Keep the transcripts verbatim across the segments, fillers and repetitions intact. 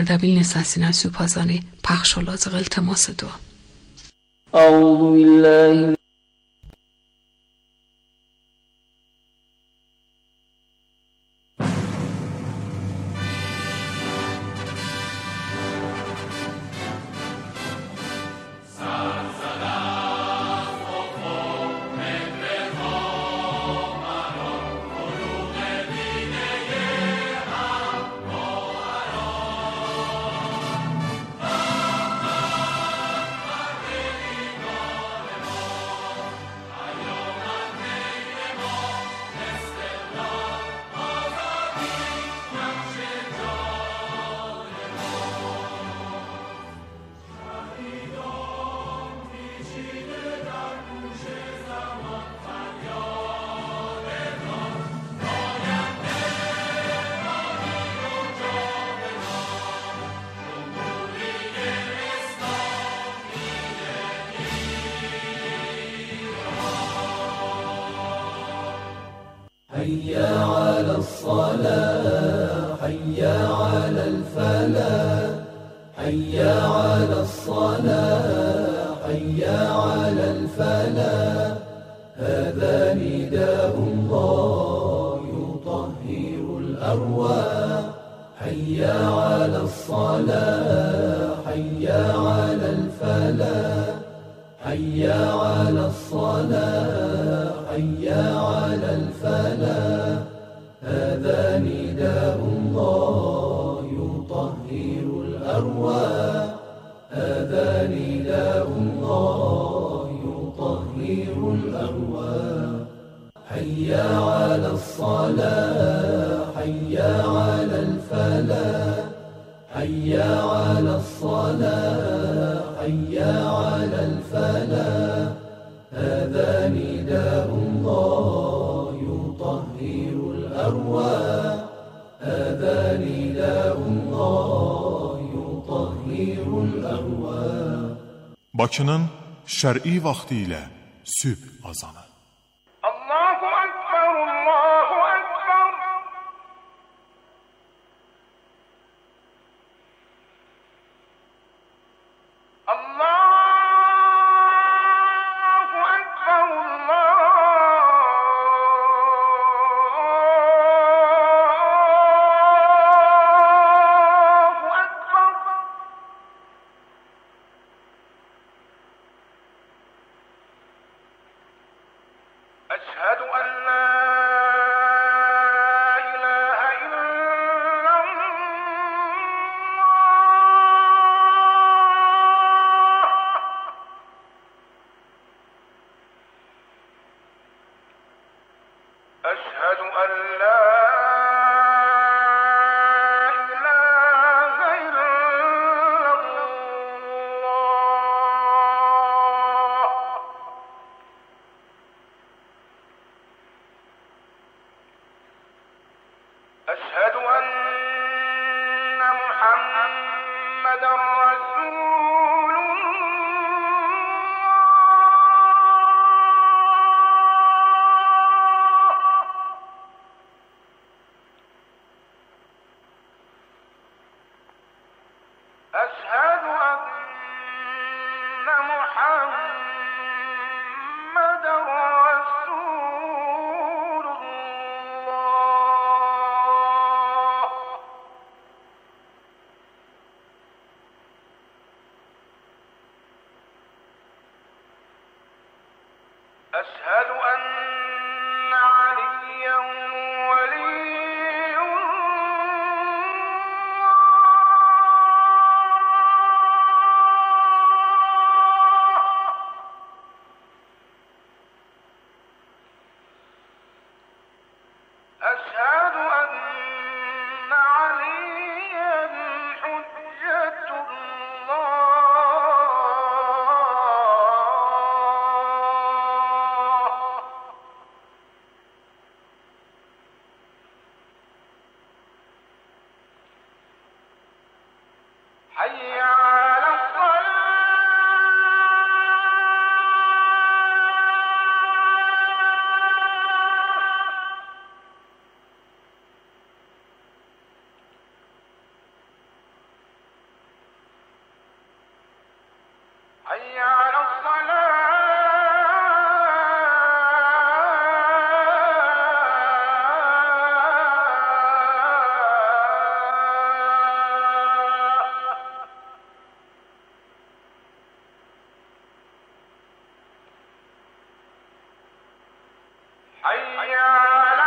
دبیل نساسینا سوپازانی پخش و لازق التماس دو أعوذ بالله حي على الصلاة حي على الفلاح حي على الصلاة حي على الفلاح هذا نداء الله يطهر الأرواح حي على الصلاة حي على الفلاح حي على الصلاة حي على الفلاح هذا نداء الله يطهر الأرواح هذا نداء الله يطهر الأرواح حي على الصلاة حي على الفلاح حي على الصلاة حي على الفلاح هذا نداء الله يطهر الأرواح هذا نداء الله يطهر الأرواح. Bakının şər'i vaxtı ilə sübh azanı. Allahu Ekber, Allahu Ekber. أشهد أن لا إله إلا الله أشهد أن لا أشهد أن محمدًا رسول الله أشهد أن محمدًا رسول الله أشهد أن عليا ولي أشهد أن عليا حجة الله حي على الصلاة حي على الصلاة حي على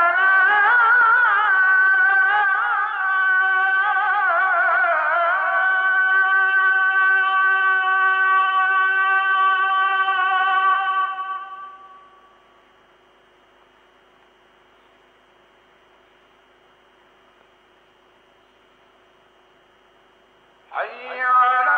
حي على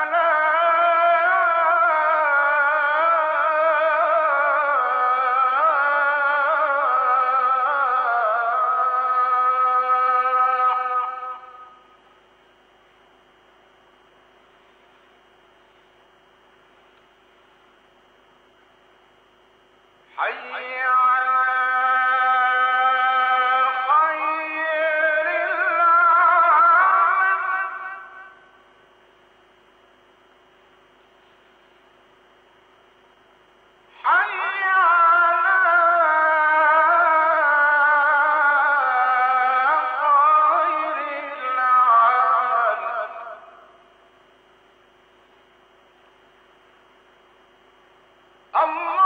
حي على خير العالم حي على خير العالم الله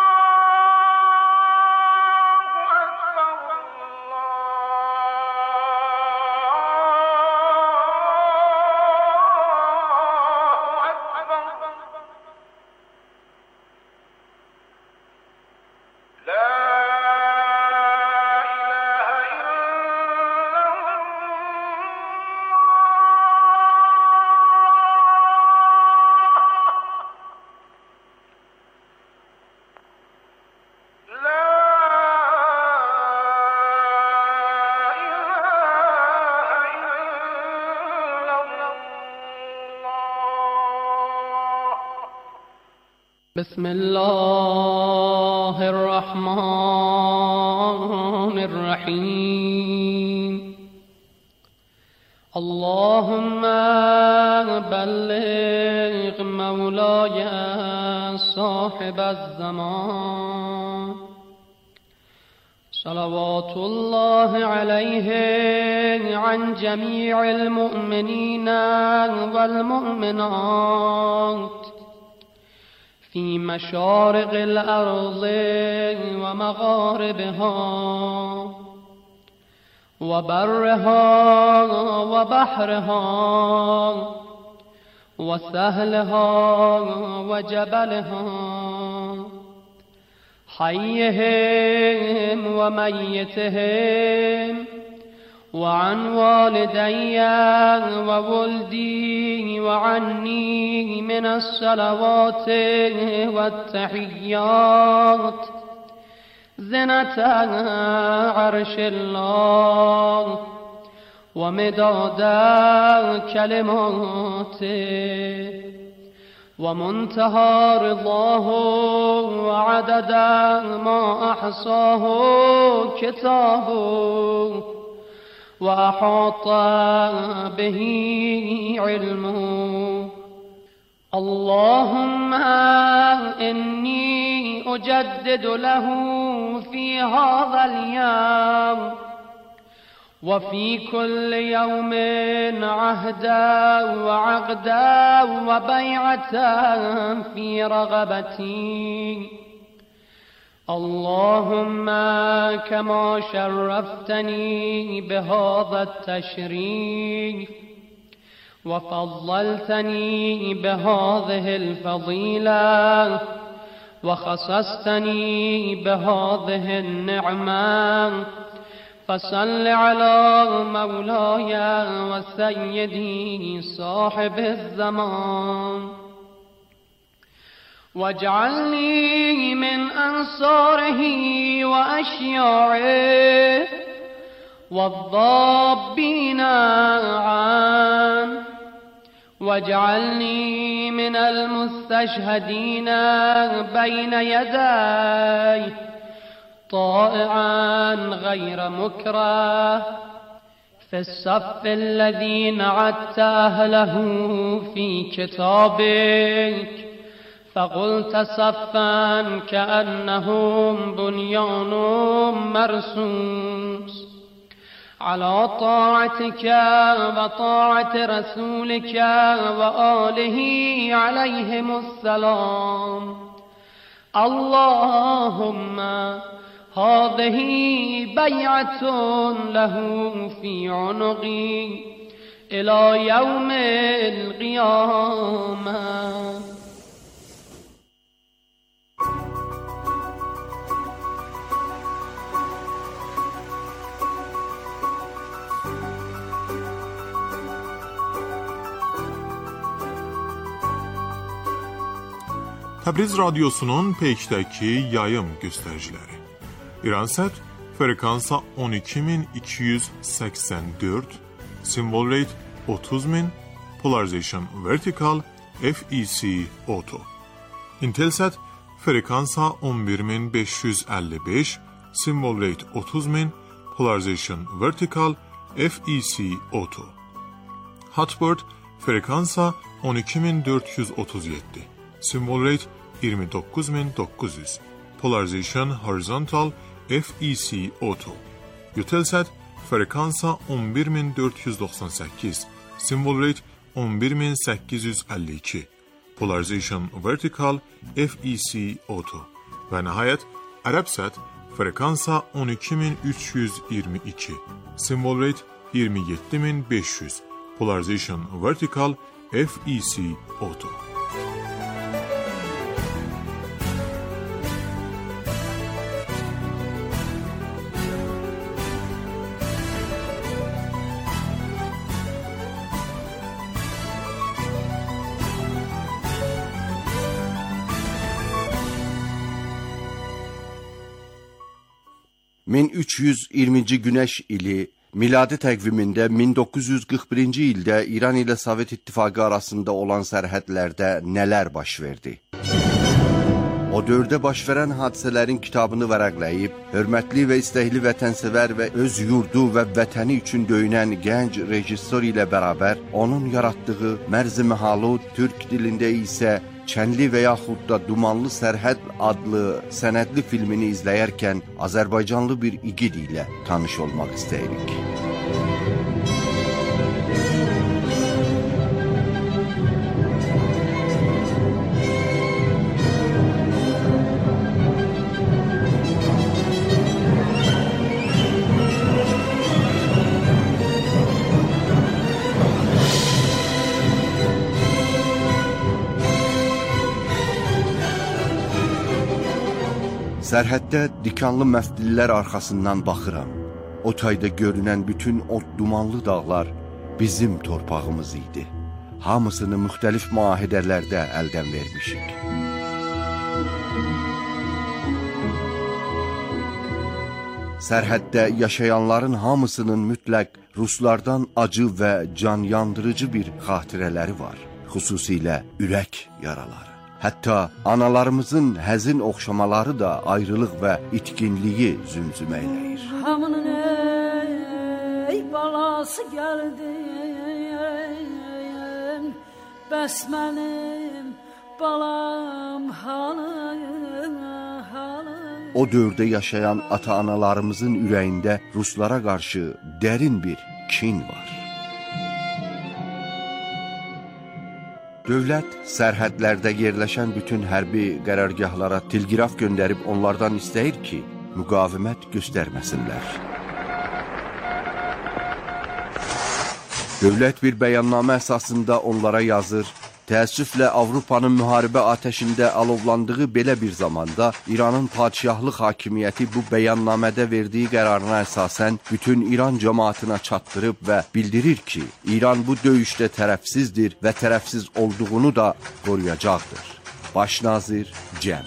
بسم الله الرحمن الرحيم اللهم بلغ مولاي صاحب الزمان صلوات الله عليه عن جميع المؤمنين والمؤمنات في مشارق الأرض ومغاربها وبرها وبحرها وسهلها وجبلها حيهم وميتهم وعن والدي وولدي وعني من الصلوات والتحيات زنة عرش الله ومداد كلماته ومنتهى رضاه وعدد ما أحصاه كتابه وأحاط به علمه اللهم إني أجدد له في هذا اليوم وفي كل يوم عهدا وعقدا وبيعة في رغبتي اللهم كما شرفتني بهذا التشريف وفضلتني بهذه الفضيلة وخصصتني بهذه النعمة فصل على مولاي وسيدي صاحب الزمان واجعلني من أنصاره وأشياعه والضابين عنه واجعلني من المستشهدين بين يديه طائعا غير مكره في الصف الذي نعدت أهله في كتابك فقلت صفا كأنهم بنيان مرصوص على طاعتك وطاعة رسولك وآله عليهم السلام. اللهم هذه بيعة له في عنقي إلى يوم القيامة. Təbriz Radyosu'nun Peyk'dəki yayım göstəriciləri. İransat frekansa on iki min iki yüz səksən dörd, symbol rate otuz min, polarization vertical, F E C auto. Intelsat frekansa on bir min beş yüz əlli beş, symbol rate otuz min, polarization vertical, F E C auto. Hotbird frekansa on iki min dörd yüz otuz yeddi, symbol rate iyirmi dokuz min dokuz yüz, polarization horizontal, F E C auto. Eutelsat frekansa on bir min dörd yüz doxsan səkkiz, symbol rate on bir min səkkiz yüz əlli iki, polarization vertical, F E C auto. Və nəhayət Arabsat frekansa on iki min üç yüz iyirmi iki, symbol rate iyirmi yeddi min beş yüz, polarization vertical, F E C auto. min üç yüz iyirminci Günəş ili miladi təqvimində min doqquz yüz qırx birinci ildə İran ilə Sovet İttifaqı arasında olan sərhədlərdə nələr baş verdi? O dövrdə baş verən hadisələrin kitabını vərəqləyib, hörmətli və istəkli vətənsevər və öz yurdu və vətəni üçün döyünən gənc rejissor ilə bərabər onun yaratdığı Mərz-i Məhalud, türk dilində isə Çənli və yaxud da Dumanlı Sərhəd adlı sənədli filmini izləyərkən Azərbaycanlı bir igid ilə tanış olmaq istəyirik. Sərhəddə dikanlı məftillər arxasından baxıram. O tayda görünən bütün ot dumanlı dağlar bizim torpağımız idi. Hamısını müxtəlif müahidələrdə əldən vermişik. Sərhəddə yaşayanların hamısının mütləq Ruslardan acı və can yandırıcı bir xatirələri var. Xüsusilə ürək yaraları. Hətta analarımızın həzin oxşamaları da ayrılıq və itkinliyi zümzüməyləyir. Hamının ey balası gəldi, bəs mənim balam halım, halım. O dövrdə yaşayan ata-analarımızın ürəyində Ruslara qarşı dərin bir kin var. Dövlət sərhədlərdə yerləşən bütün hərbi qərargahlara telqraf göndərib onlardan istəyir ki, müqavimət göstərməsinlər. Dövlət bir bəyannamə əsasında onlara yazır. Təəssüflə Avropanın müharibə atəşində alovlandığı belə bir zamanda İranın padişahlıq hakimiyyəti bu bəyannamədə verdiyi qərarına əsasən bütün İran cəmaatına çatdırıb və bildirir ki, İran bu döyüşdə tərəfsizdir və tərəfsiz olduğunu da qoruyacaqdır. Baş nazir Cəm.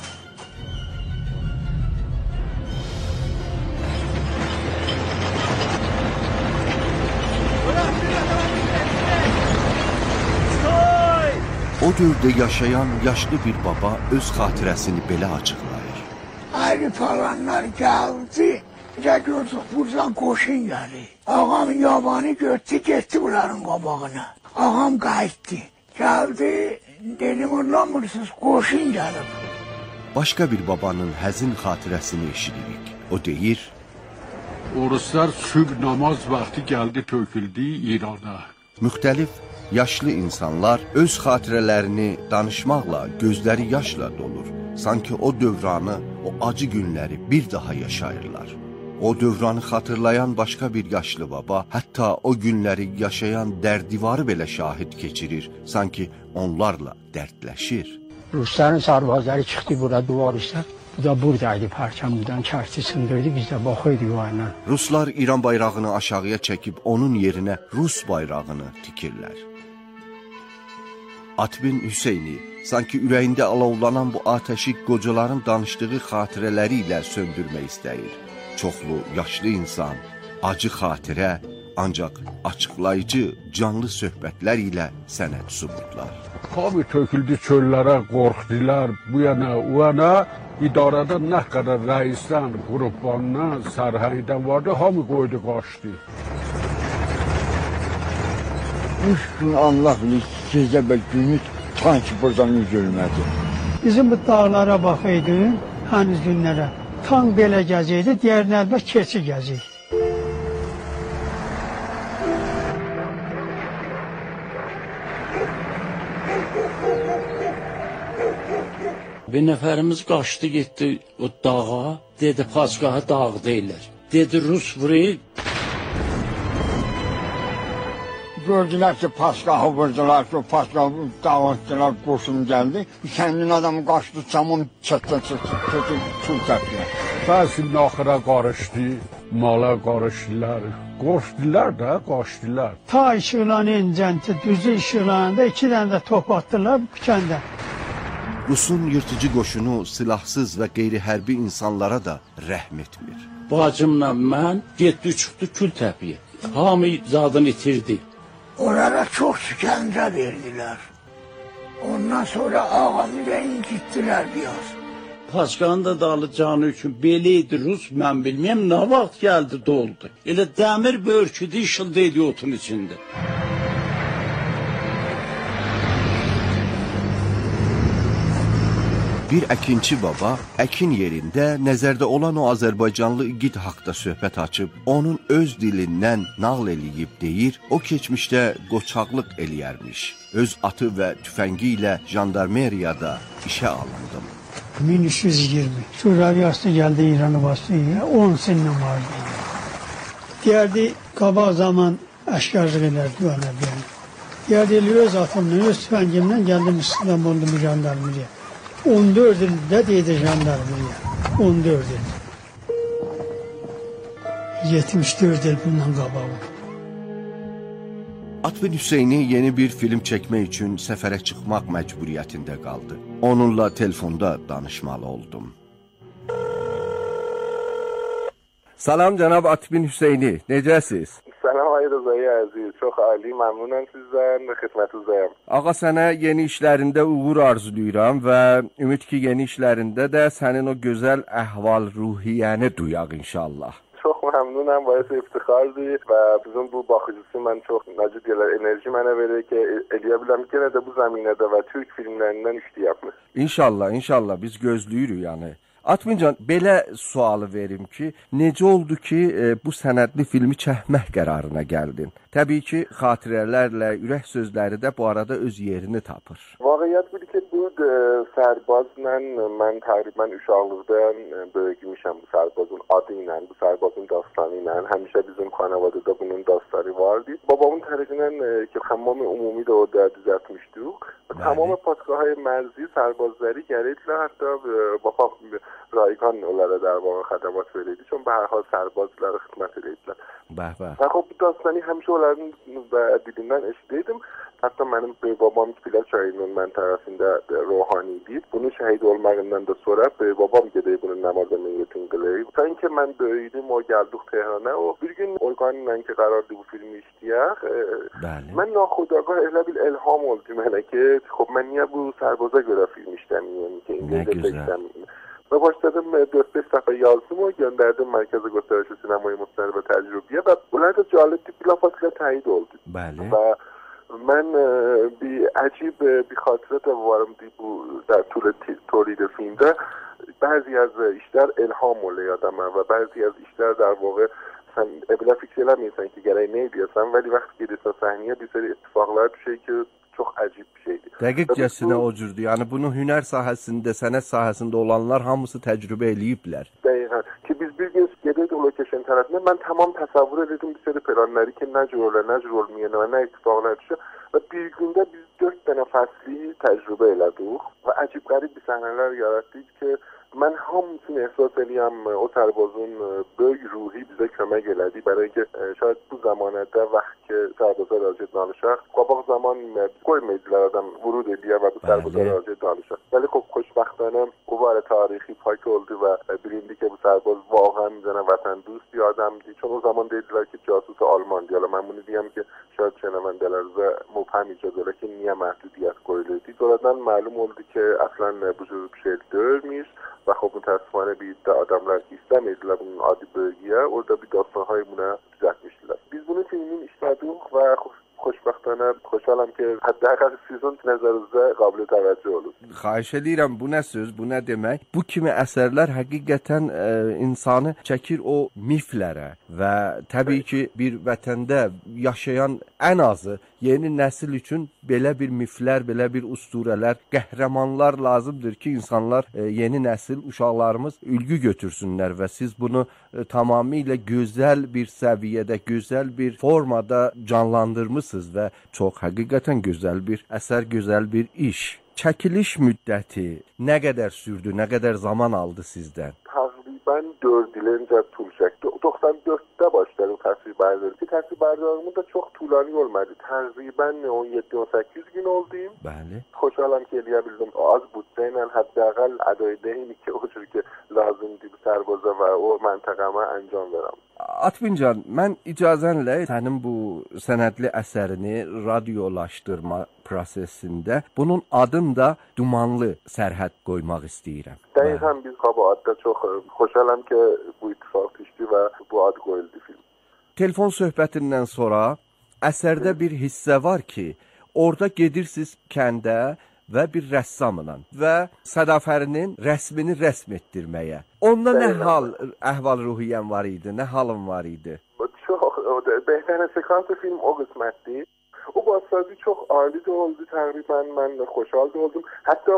O dövrdə yaşayan yaşlı bir baba öz xatirəsini belə açıqlayır. Ayrı falanlar gəldi, Ya gördük buradan koşun geldi. Ağam yabanı götü gitti bunların qabağına. Ağam qayıtdı. Geldi dedim anlamırsınız koşun gelip. Başqa bir babanın həzin xatirəsini eşidirik. O deyir: Oruslar sübh namaz vaxtı gəldi töküldü İrana. Müxtəlif yaşlı insanlar öz xatirələrini danışmaqla, gözləri yaşla dolur. Sanki o dövranı, o acı günləri bir daha yaşayırlar. O dövranı xatırlayan başqa bir yaşlı baba, hətta o günləri yaşayan dərdivarı belə şahid keçirir. Sanki onlarla dərdləşir. Rusların sarvazları çıxdı bura duvar üstə. Bu da buradaydı, parçamızdan çarşı sındırdı, biz də baxıydı yuvarla. Ruslar İran bayrağını aşağıya çəkib onun yerinə Rus bayrağını tikirlər. Atbin Hüseyni sanki ürəyində alovlanan bu ateşi qocaların danışdığı xatirələri ilə söndürmək istəyir. Çoxlu yaşlı insan, acı xatirə, ancaq açıqlayıcı, canlı söhbətlər ilə sənət subutlar. Hamı töküldü çöllərə, qorxdular, bu yana, o yana. İdarədə nə qədər rəisdən, qruplarından, sərhəydən vardı, hamı qoydu, qaçdı. Üç gün Allah bilir, gecə və günü sanki buradan üzülmədi. Bizim bu dağlara baxaydın, həniz günlərə. Tan belə gəzəydi, digərin əlbət keçi gəzəydi. Bir nəfərimiz qaçdı, getdi o dağa, dedi, Paçqaha dağ deyirlər. Dedi, Rus vurayım. Gördülər ki, Paçqahı vurdular ki, o Paçqahı dağıtdılar, qoşun gəldi. Kəndin adamı qaçdı, camın çətdən çətdən çul təpdilər. Bəzi naxıra qarışdı, mala qarışdılar. Qoşdular da, qaçdılar. Ta işıqlan incəntə, düzü işıqlanında iki dənə də top atdılar bu kəndə. Rusun yırtıcı qoşunu silahsız və qeyri-hərbi insanlara da rəhm etmir. Bacımla mən getdi, çıxdı Kültəpiyə. Hamı zadını itirdi. Onlara çox şikəncə verdilər. Ondan sonra ağamı da incitdilər biraz. Paçqanın da dalı canı üçün belə idi Rus, mən bilməyəm, nə vaxt gəldi, doldu. Elə dəmir börküdü, işıldaydı otun içində. Bir əkinçi baba əkin yerində nəzərdə olan o Azərbaycanlı igid haqda söhbət açıb, onun öz dilindən nağıl eləyib deyir, o keçmişdə qoçaqlıq eləyərmiş. Öz atı və tüfəngi ilə jandarmeriyada işə alındım. min üç yüz iyirmi. Surariyası gəldi İranı bastı, on sinlə vardı. Deyərdi, qabaq zaman əşkarlıq elərdi o nəbiyəni. Deyərdi, öz atımla, öz tüfəngimlə gəldim İstanbul'da jandarmeriya. on dörd ildə deydi jandarmeriya. on dörd il. yetmiş dörd il bundan qabağı. Atbin Hüseyni yeni bir film çəkmək üçün səfərə çıxmaq məcburiyyətində qaldı. Onunla telefonda danışmalı oldum. Salam cənab Atbin Hüseyni, necəsiz? Salam ay Rıza'yı əziz, çox ali, məmnunam sizdən, xidmətinizəyəm. Ağa, sənə yeni işlərində uğur arzulayıram və ümid ki, yeni işlərində də sənin o gözəl əhval-ruhiyyəni duyaq inşallah. Çox məmnunam, bayağı iftixardır və bizim bu baxıcısı mən çox necə deyirlər, enerji mənə verir ki, eləyə biləm ki, yenə də bu zəminədə və Türk filmlərindən işləyəmiz. İnşallah, inşallah biz gözləyirik yəni. Atmincan, belə sualı verim ki, necə oldu ki, e, bu sənədli filmi çəkmək qərarına gəldin? Təbii ki, xatirələrlə, ürək sözləri də bu arada öz yerini tapır. Vaqiət budur ki, bu e, sərbazla mən təqribən uşaqlıqdan e, böyümüşəm bu sərbazın adı ilə, bu sərbazın dastanı ilə. Həmişə bizim xanavadada bunun dastları vardı. Babamın tərəfindən e, ki, Xəmmam-ı Ümumi də orada düzəltmişdik. Tamamı Paçqahay mərzi sərbazları gəlirdilər, hətta e, babam Rayqan onlara der vaqa xədəmat verirdi, çün bə hər hal sərbazlara xidmət edirdilər. Bəh, bəh. Və bu dastanı həmişə onların dilindən eşitdim. Hətta mənim böyük babam Pilav çayının mən tərəfində ruhani idi. Bunun şəhid olmağından da sonra böyük babam gedib bunun namazı niyyətini qılır. Sanki mən böyüdüm, o gəldik Tehrana. O bir gün orqanla ki qarardı bu filmi işləyək. E, mən naxudagah elə bir elham oldu mənə ki, xop mən niyə bu sərbaza görə film işləməyəm ki, nə gözəl. Və و başladım dört beş səfər yazdım و gönderdim Mərkəzi Göstəriş Sinemayı Müstəri və Təcrübəyə və bunlar da cəlb bilafasla təyid oldu. Bəli. Və من bir عجیب bir خاطرات varım bu در طول تولید فیلم ده بعضی از işler elham oluyor adama و بعضی از işler در واقع sen evvela fikirlemiyorsan ki gereği ne diyorsan veli vakti gelirse sahneye bir sürü ittifaklar bir şey ki çok acib bir şeydi. Dəqiqcəsinə o cürdür. Yəni bunu hünər sahəsində, sənət sahəsində olanlar hamısı təcrübə eləyiblər. Dəqiqən. Ki biz bir gün gedəydik o location tərəfinə, mən tamam təsəvvür edirdim bir sürü planları ki, nə cür olur, nə cür olmuyor, nə ittifaqlar düşür. Və bir gündə biz dörd dənə fəsli təcrübə elədik və acib qərib bir səhnələr yaratdıq ki, mən hamısını ehsas eləyəm o sərbazın böyük ruhi bizə kömək elədi. Bəli ki, şayad bu zamanədə vaxt ki, sərbaza rəzə danışaq, qabaq zaman qoymaydılar adam vurud ediyə və bu sərbaza rəzə danışaq. Bəli, xop, xoşbəxtانه o var tarixi payk oldu və bilindi ki, bu sərbaz واقعا میزنه وطن دوست bir adamdı. چون o zaman dediler ki, casus Almandı. Yalan mən bunu deyəm ki, şayad şənəvəndələrimizə mübhəm icad olur ki, niyə məhdudiyyət qoyulurdu. Sonradan məlum oldu ki, əslən bu cür bir şey deyilmiş. و خب متاسفانه bir de adamlar ki istəmirdilər bunun adi bölgəyə, orada bir dastanhay buna düzəltmişdilər. Biz bunu filmin işlədik və xoşbəxtانه xoşalam ki, hətta sizin nəzərinizdə qabil təvəccüh olur. Xahiş edirəm, bu nə söz, bu nə demək? Bu kimi əsərlər həqiqətən e, insanı çəkir o miflərə və təbii ki, bir vətəndə yaşayan ən azı yeni nəsil üçün belə bir miflər, belə bir usturələr, qəhrəmanlar lazımdır ki, insanlar e, yeni nəsil, uşaqlarımız ülgü götürsünlər və siz bunu e, tamamilə gözəl bir səviyyədə, gözəl bir formada canlandırmısınız və çox həqiqətən gözəl bir əsər, gözəl bir iş. Çəkiliş müddəti nə qədər sürdü, nə qədər zaman aldı sizdən? Təqribən dörd il öncə tul çəkdi. doxsan dörddə başladım təsvir bərdari. Ki təsvir bərdarimin də çox tulani olmadı. Təqribən on yeddi on səkkiz gün oldu. Bəli. Xoşalam ki, eləyə bildim. Az büdcə ilə həddəqəl ədای deyim ki, o cür ki, lazımdır bu sərbaza və o məntəqəmə əncam verəm. Atvincan, mən icazənlə sənin bu sənədli əsərini radiolaşdırma prosesində bunun adını da Dumanlı Sərhəd qoymaq istəyirəm. Dəqiqən biz qabaqda çox xoşalam ki, bu ittifaq düşdü və bu ad qoyuldu film. Telefon söhbətindən sonra əsərdə bir hissə var ki, orada gedirsiniz kəndə və bir rəssamla və Sədafərinin rəsmini rəsm etdirməyə. Onda nə hal, əhval-ruhiyyən var idi, nə halın var idi? Çox, bəhtərin sekans film o qismətdir. O bastazı çox ali də oldu təqribən, mən xoşhal da oldum. Hətta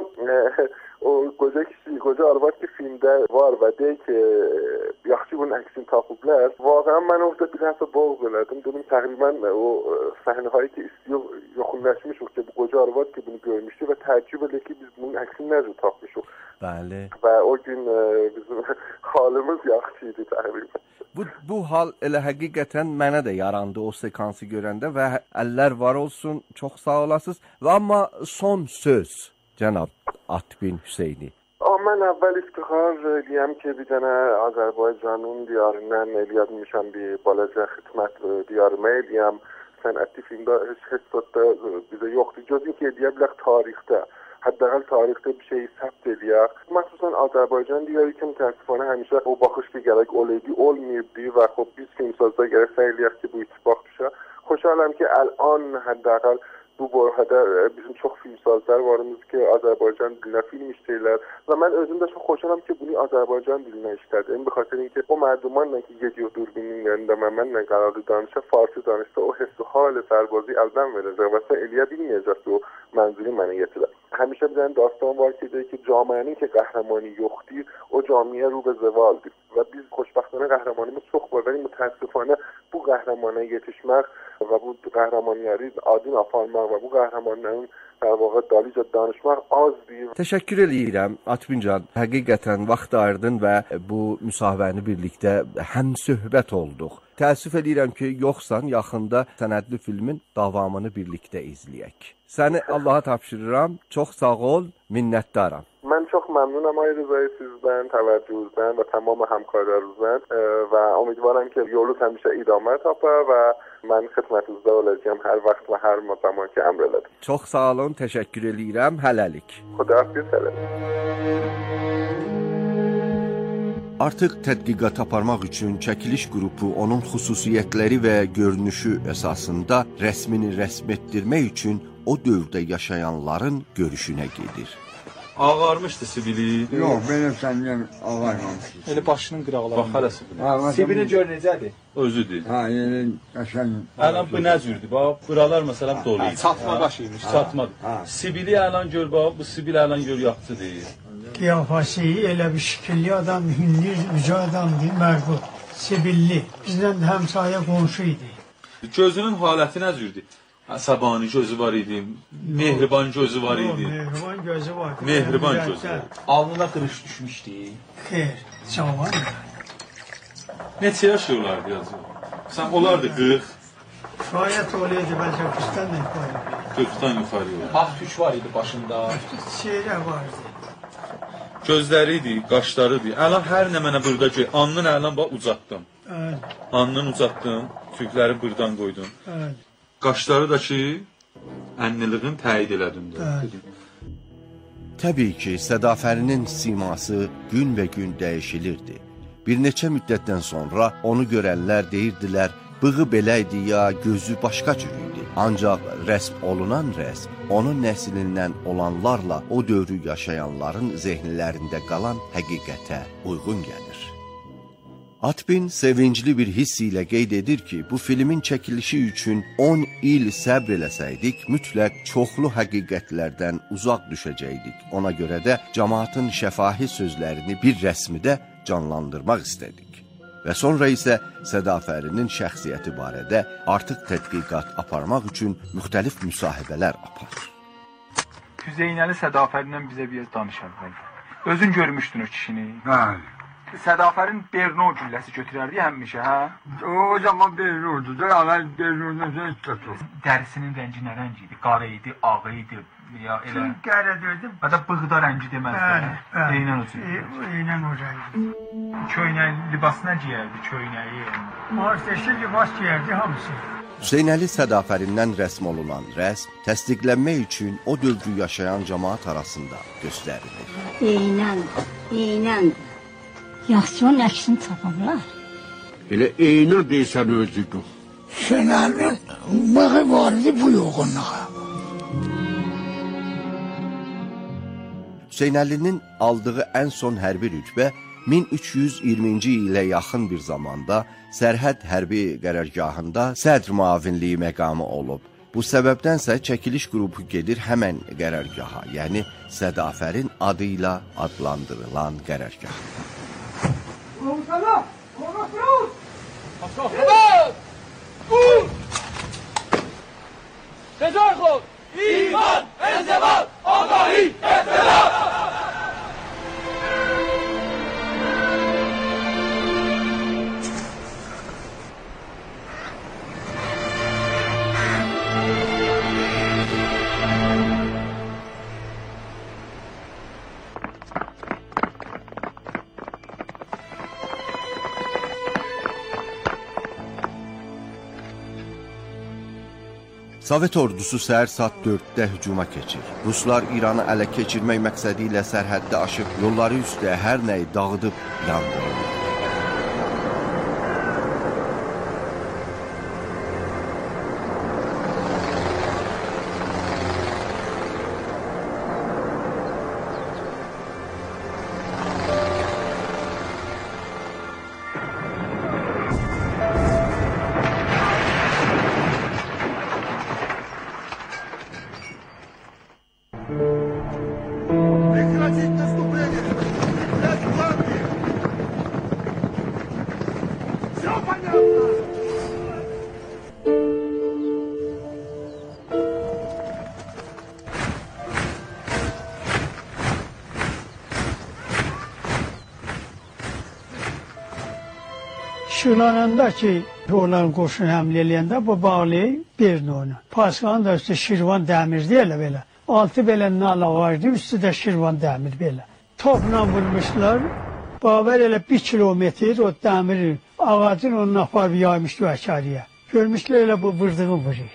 o qoca kişi, qoca arvad ki filmdə var və deyir ki, yaxşı bunun əksini tapıblar. Vaqəən mən orada bir həsə boğz elədim. Dedim təqribən o səhnəyi ki istiyor, yoxunlaşmışıq ki, bu qoca arvad ki bunu görmüşdü və təəccüb edir ki, biz bunun əksini necə tapmışıq. Bəli. Və o gün bizim halımız yaxşı idi təqribən. Bu, bu hal elə həqiqətən mənə də yarandı o sekansı görəndə və əllər var olsun, çox sağ olasınız. Və amma son söz, cənab Atbin Hüseyni. Mən əvvəl iftixar eləyəm ki, bir dənə Azərbaycanın diyarından eləyəmişəm bir balaca xidmət diyarıma eləyəm. Sənətli filmdə heç hissatda bizə yoxdur. Gözün ki, eləyə bilək tarixdə. Həddəqəl tarixdə bir şey səbt eləyək. Məxsusən Azərbaycan diyarı ki, mütəəssifانه həmişə o baxış ki, gərək olaydı, olmayıbdı və xub biz filmsazda gərək səy eləyək ki, bu ittifaq düşə. Xoşalam ki, əl'an həddəqəl bu borhədə bizim çox filmsazlar varımız ki, Azərbaycan dilinə film işləyirlər və mən özüm də çox xoşalam ki, bunu Azərbaycan dilinə işlədim. Bu xatirin ki, o mərdumanla ki, gediyor durbinin yanında və mənlə qərarlı danışa, farsı danışsa, o hessu hal sərbazı əldən verəcək və sən eləyə bilməyəcək ki, o mənzili mənə yetirə. Həmişə bir dənə dastan var ki, deyir ki, camiənin ki, qəhrəmanı yoxdur, o camiə ru və zəvaldır və biz xoşbəxtənə qəhrəmanımız çox var, vəli mütəəssifانه bu qəhrəmana yetişmək və bu qəhrəmanları adın aparmaq və bu qəhrəmanların در واقع dalıca danışmaq azdır. Təşəkkür eləyirəm Atvincan. Həqiqətən vaxt ayırdın və bu müsahibəni birlikdə həm söhbət olduq. Təəssüf edirəm ki, yoxsan yaxında sənədli filmin davamını birlikdə izləyək. Səni Allaha tapşırıram. Çox sağ ol, minnətdaram. Mən çox məmnunam ay Rızay sizdən, təvəccühünüzdən və tamam həmkarlarınızdan və ümidvaram ki, yolunuz həmişə idamə tapar və mən xidmətinizdə olacağam hər vaxt və hər zaman ki, əmr elədim. Çox sağ olun, təşəkkür eləyirəm. Hələlik. Xudahafiz, hələlik. Artıq tədqiqat aparmaq üçün çəkiliş qrupu onun xüsusiyyətləri və görünüşü əsasında rəsmini rəsm etdirmək üçün o dövrdə yaşayanların görüşünə gedir. Ağarmışdı Sibili. Yox, benim səndən ağarmamışdı. Elə başının qıraqları. Bax hələ Sibili. Sibili gör necədir? Özüdür. Ha, yəni qəşəng. Əlan bu nə cürdür? Bax, buralar məsələn dolu idi. Çatma baş imiş. Çatmadı. Sibili əlan gör bax, bu Sibili əlan gör yaxçıdır. Qiyafəsi elə bir şəkilli adam, hünli, uca adamdır, mərdud, sibilli. Bizdən həmsayə qonşu idi. Gözünün haləti nə cürdür? Əsəbani gözü var idi, mehriban gözü var idi. Mehriban gözü var. Mehriban gözü. Alnına qırış düşmüşdü. Xeyr, cavan. Neçə yaşıyorlardı yazı? Sən olardı qırx. Şayət olaydı, bəlkə qırxdan da yuxarı. qırxdan yuxarı oldu. Ağ tük var idi başında. Çeyrə vardı. Gözləri idi, qaşları idi. Əlan hər nə mənə burada göy. Alnın əlan bax ucatdım. Evet. Alnını ucatdım, tükləri buradan qoydum. Evet. Qaşları da ki, ənliliğin təyid elədim də. Təbii ki, Sədafərinin siması gün və gün dəyişilirdi. Bir neçə müddətdən sonra onu görənlər deyirdilər, bığı belə idi ya gözü başqa cür idi. Ancaq rəsm olunan rəsm onun nəslindən olanlarla o dövrü yaşayanların zehnlərində qalan həqiqətə uyğun gəlir. Atbin sevincli bir hiss ilə qeyd edir ki, bu filmin çəkilişi üçün on il səbr eləsəydik, mütləq çoxlu həqiqətlərdən uzaq düşəcəkdik. Ona görə də cəmaatın şəfahi sözlərini bir rəsmidə canlandırmaq istədik. Və sonra isə Sədafərinin şəxsiyyəti barədə artıq tədqiqat aparmaq üçün müxtəlif müsahibələr aparır. Hüseynəli Sədafərindən bizə bir danışar. Özün görmüşdün o kişini. Hə. Sədafərin Berno gülləsi götürərdi həmişə, hə? O zaman Berno'du da, əvvəl Berno'dan sonra hiç tutulur. Dərisinin rəngi nə rəngi idi? Qarı idi, ağ idi, ya elə... Qərə döydüm. Hətta bığda rəngi deməzdi. Bəli, Eynən o cür. Eynən o rəngi. Köynək, libas nə giyərdi, köynəyi? Marteşli libas giyərdi hamısı. Hüseynəli Sədafərindən rəsm olunan rəsm təsdiqlənmək üçün o dövrü yaşayan cəmaat arasında göstərilir. Eynən, eynən. Yaxşı onun əksini tapırlar. Elə eynə deysən özüdür. Şenənin bağı vardı bu yoğunluğa. Hüseynəlinin aldığı ən son hərbi rütbə min üç yüz iyirminci ilə yaxın bir zamanda Sərhəd hərbi qərargahında sədr müavinliyi məqamı olub. Bu səbəbdənsə çəkiliş qrupu gedir həmən qərargaha, yəni Sədafərin adıyla adlandırılan qərargaha. Komutanım! Komutanım! Evet! Dur! Tezahür! İman, enzebat, agahi, etfelat! Sovet ordusu səhər saat dörddə hücuma keçir. Ruslar İranı ələ keçirmək məqsədi ilə sərhəddə aşıb yolları üstə hər nəyi dağıdıb yandırırlar. Şırlananda ki, onların qoşunu həmlə eləyəndə bu bağlı Berno'nu. Paskanın da üstü Şirvan dəmir deyələ belə. Altı belə nala vardı, üstü də Şirvan dəmir belə. Topla vurmuşlar. Babər elə bir kilometr o dəmiri ağacın onun aparıb yaymışdı əşariyə. Görmüşlər elə bu vırdığını vurur.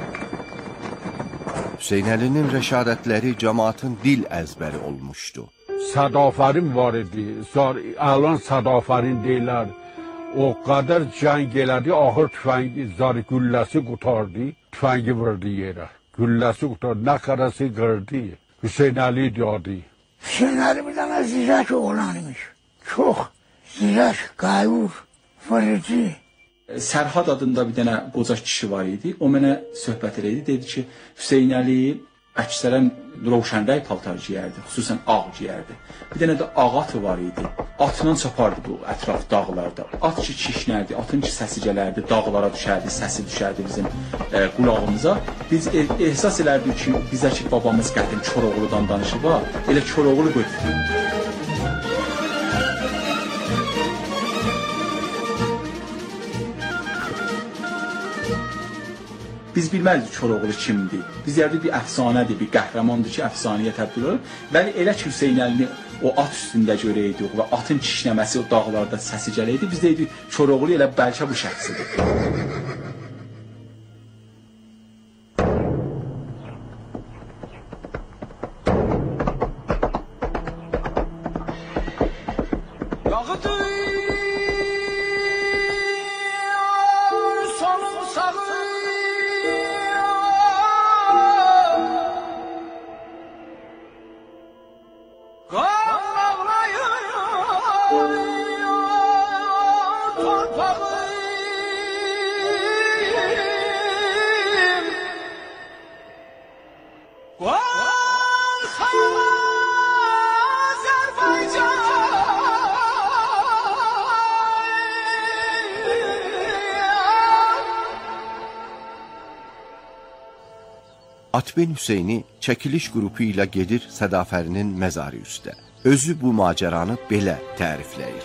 Hüseynəlinin rəşadətləri cəmaatın dil əzbəri olmuşdu. Sədaferin var idi. Alan Sədaferin deyirlər. O qədər cəng elədi, ağır tüfəngi, zari gülləsi qutardı, tüfəngi vurdu yerə. Gülləsi qutardı, nə qarası qırdı. Hüseyn Əli diyordu. Hüseyn Əli bir dənə zirək oğlan imiş. Çox zirək, qayvur, fırıcı. Sərhad adında bir dənə qoca kişi var idi. O mənə söhbət edirdi. Dedi ki, Hüseyn Əli əksərən rovşənrəy paltar giyərdi, xüsusən ağ giyərdi. Bir dənə də ağ atı var idi. Atla çapardı bu ətraf dağlarda. At ki kişnərdi, atın ki səsi gələrdi, dağlara düşərdi, səsi düşərdi bizim e, qulağımıza. Biz e, ehsas elərdik ki, bizə ki babamız qədim Koroğludan danışıb var, elə Koroğlu qoydu. Biz bilməzdik Koroğlu kimdir. Biz yerdik bir əfsanədir, bir qəhrəmandır ki, əfsanəyə təbdil olur. Bəli, elə ki Hüseyn Əlini o at üstündə görəydik və atın kişnəməsi o dağlarda səsi gələydi. Biz deydik Koroğlu elə bəlkə bu şəxsidir. Atbin Hüseyni çəkiliş qrupu ilə gedir Sədafərinin məzarı üstə. Özü bu macəranı belə tərifləyir.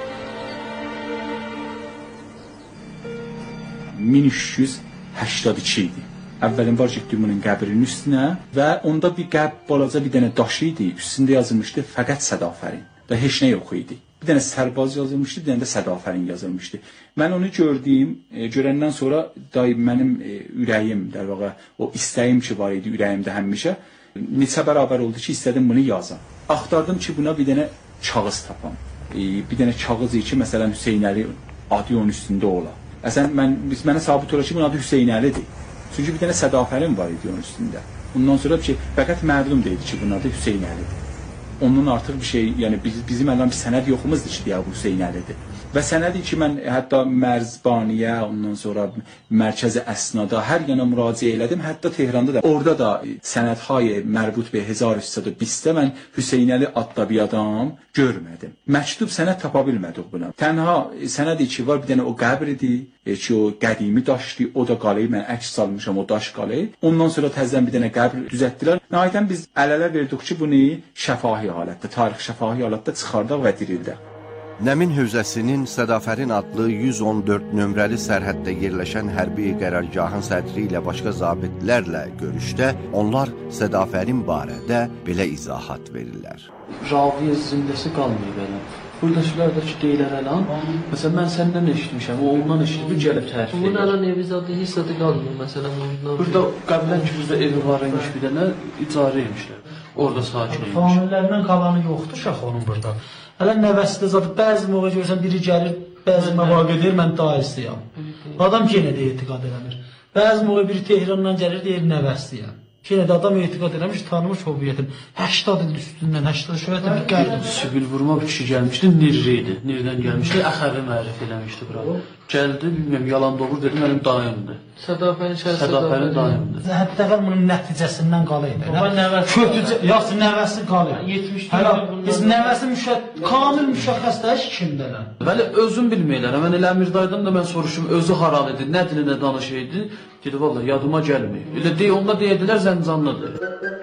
min üç yüz səksən iki idi. Əvvəlin var getdim bunun qəbrinin üstünə və onda bir qəb balaca bir dənə daş idi. Üstündə yazılmışdı fəqət Sədafərin və heç nə yox idi. Bir dənə sərbaz yazılmışdı, bir dənə də Sədafərin yazılmışdı. Mən onu gördüm, e, görəndən sonra daim mənim e, ürəyim, der vaqa o istəyim ki var idi ürəyimdə həmişə. Neçə bərabər oldu ki, istədim bunu yazam. Axtardım ki, buna bir dənə kağız tapam. E, bir dənə kağız ki, məsələn Hüseyn Əli adı onun üstündə ola. Əslən mən biz mənə sabit ola ki, bunun adı Hüseyn Əlidir. Çünki bir dənə Sədafərin var idi onun üstündə. Ondan sonra ki, fəqət məlum deyildi ki, bunun adı Hüseyn Əlidir. Onun artıq bir şey, yəni biz, bizim ələn bir sənəd yoxumuzdur ki, deyə bu Hüseyn Əlidir. Və sənədi ki, mən hətta Mərzbaniyə, ondan sonra Mərkəzi Əsnada hər yana müraciə elədim. Hətta Tehranda da, orada da sənədhay mərbut be hezar üç yüz بیست mən Hüseyn Əli adda bir adam görmədim. Məktub sənəd tapa bilmədik buna. Tənha sənədi ki, var bir dənə o qəbridir ki, o qədimi daşdır, o da qalıyı, mən əks salmışam o daş qalıyı. Ondan sonra təzdən bir dənə qəbr düzəltdilər. Nəhayətən biz ələlər verdik ki, bunu şəfahi halətdə, tarix şəfahi halətdə çıxardaq və dirildək. Nəmin hövzəsinin Sədafərin adlı yüz on dörd nömrəli sərhəddə yerləşən hərbi qərargahın sədri ilə başqa zabitlərlə görüşdə onlar Sədafərin barədə belə izahat verirlər. Raviyə zindəsi qalmayıb elə. Buradakılar da ki, deyilər əlan, məsələn, mən səndən eşitmişəm, o ondan eşitib, gəlib tərif edir. Bunun əlan evi zadı, heç zadı qalmıyor, məsələn, ondan... Burada qəblən ki, burada evi var imiş bir dənə, icarə etmişlər, orada sakin imiş. Famililərdən qalanı yoxdur şax onun burada. Hələ nəvəsi də zadı, bəzi moğa görürsən, biri gəlir, bəzi məvaqə deyir, mən daistəyəm. Adam ki, yenə də etiqad eləmir. Bəzi moğa biri Tehrandan gəlir, deyir, nəvəsliyəm. Yenə də adam etiqad eləmiş, tanımış hobiyyətim. həştad il üstündən, həştad şöhrətim bir qərdim. Sibil vurma bir kişi gəlmişdi, Nirri idi. Nirdən gəlmişdi, Əxəvi mərif eləmişdi bura. Gəldi, bilmiyorum, yalan doğru dedi, mənim dayımdır. Sədafərin şəhər Sədafərin dayımdır. Hətta bunun nəticəsindən qalıydı. Kötücə, yaxşı, nəvəsi qalıydı. Hələ, biz nəvəsi müşəxəs, kamil müşəxəsdə kimdələr? Bəli, özüm bilməyilər. Mən elə Əmirdaydan da mən soruşum, özü haral idi, nə dilinə danışıydı. Dedi, vallahi, yadıma gəlməyib. Elə dey, onda deyədilər, Zəncanlıdır.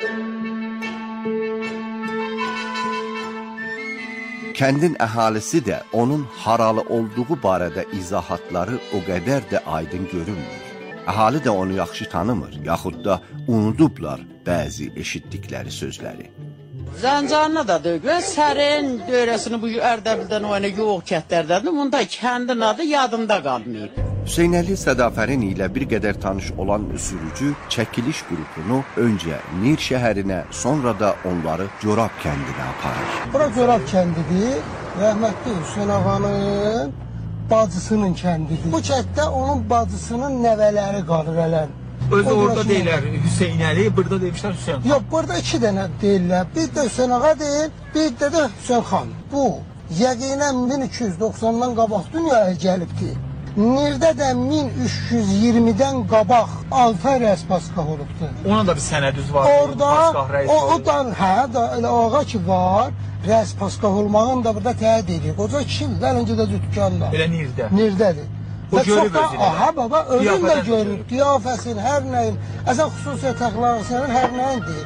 Kəndin əhalisi də onun haralı olduğu barədə izahatları o qədər də aydın görünmür. Əhali də onu yaxşı tanımır, yaxud da unudublar bəzi eşitdikləri sözləri. Zəncanlı da deyil, sərin döyrəsini bu Ərdəbildən o yana yox kətlərdədir, bunda kəndin adı yadımda qalmayıb. Hüseynəli Sədafərin ilə bir qədər tanış olan sürücü çəkiliş qrupunu öncə Nir şəhərinə, sonra da onları Corab kəndinə aparır. Bura Corab kəndidir, rəhmətli Hüseyn ağanın bacısının kəndidir. Bu kənddə onun bacısının nəvələri qalır ələn. Özü orada deyirlər Hüseynəli, burada demişlər Hüseyn. Yox, burada iki dənə deyirlər. Bir də Hüseyn ağa deyil, bir də də Hüseyn xan. Bu, yəqinən min iki yüz doxsandan qabaq dünyaya gəlibdir. Nirdə də min üç yüz iyirmidən qabaq altı ay rəspaskah olubdur. Onun da bir sənədüz var. Orada, o, o da, hə, da, elə ağa ki var, rəspaskah olmağın da burada təhid edir. Qoca kişidir, əlincə də dükkanda. Elə Nirdə. Nirdədir. O görüb özünü. Aha, baba, özün də görür. Qiyafəsin, hər nəyin, əsən xüsusiyyət əxlaqısının hər nəyin deyir.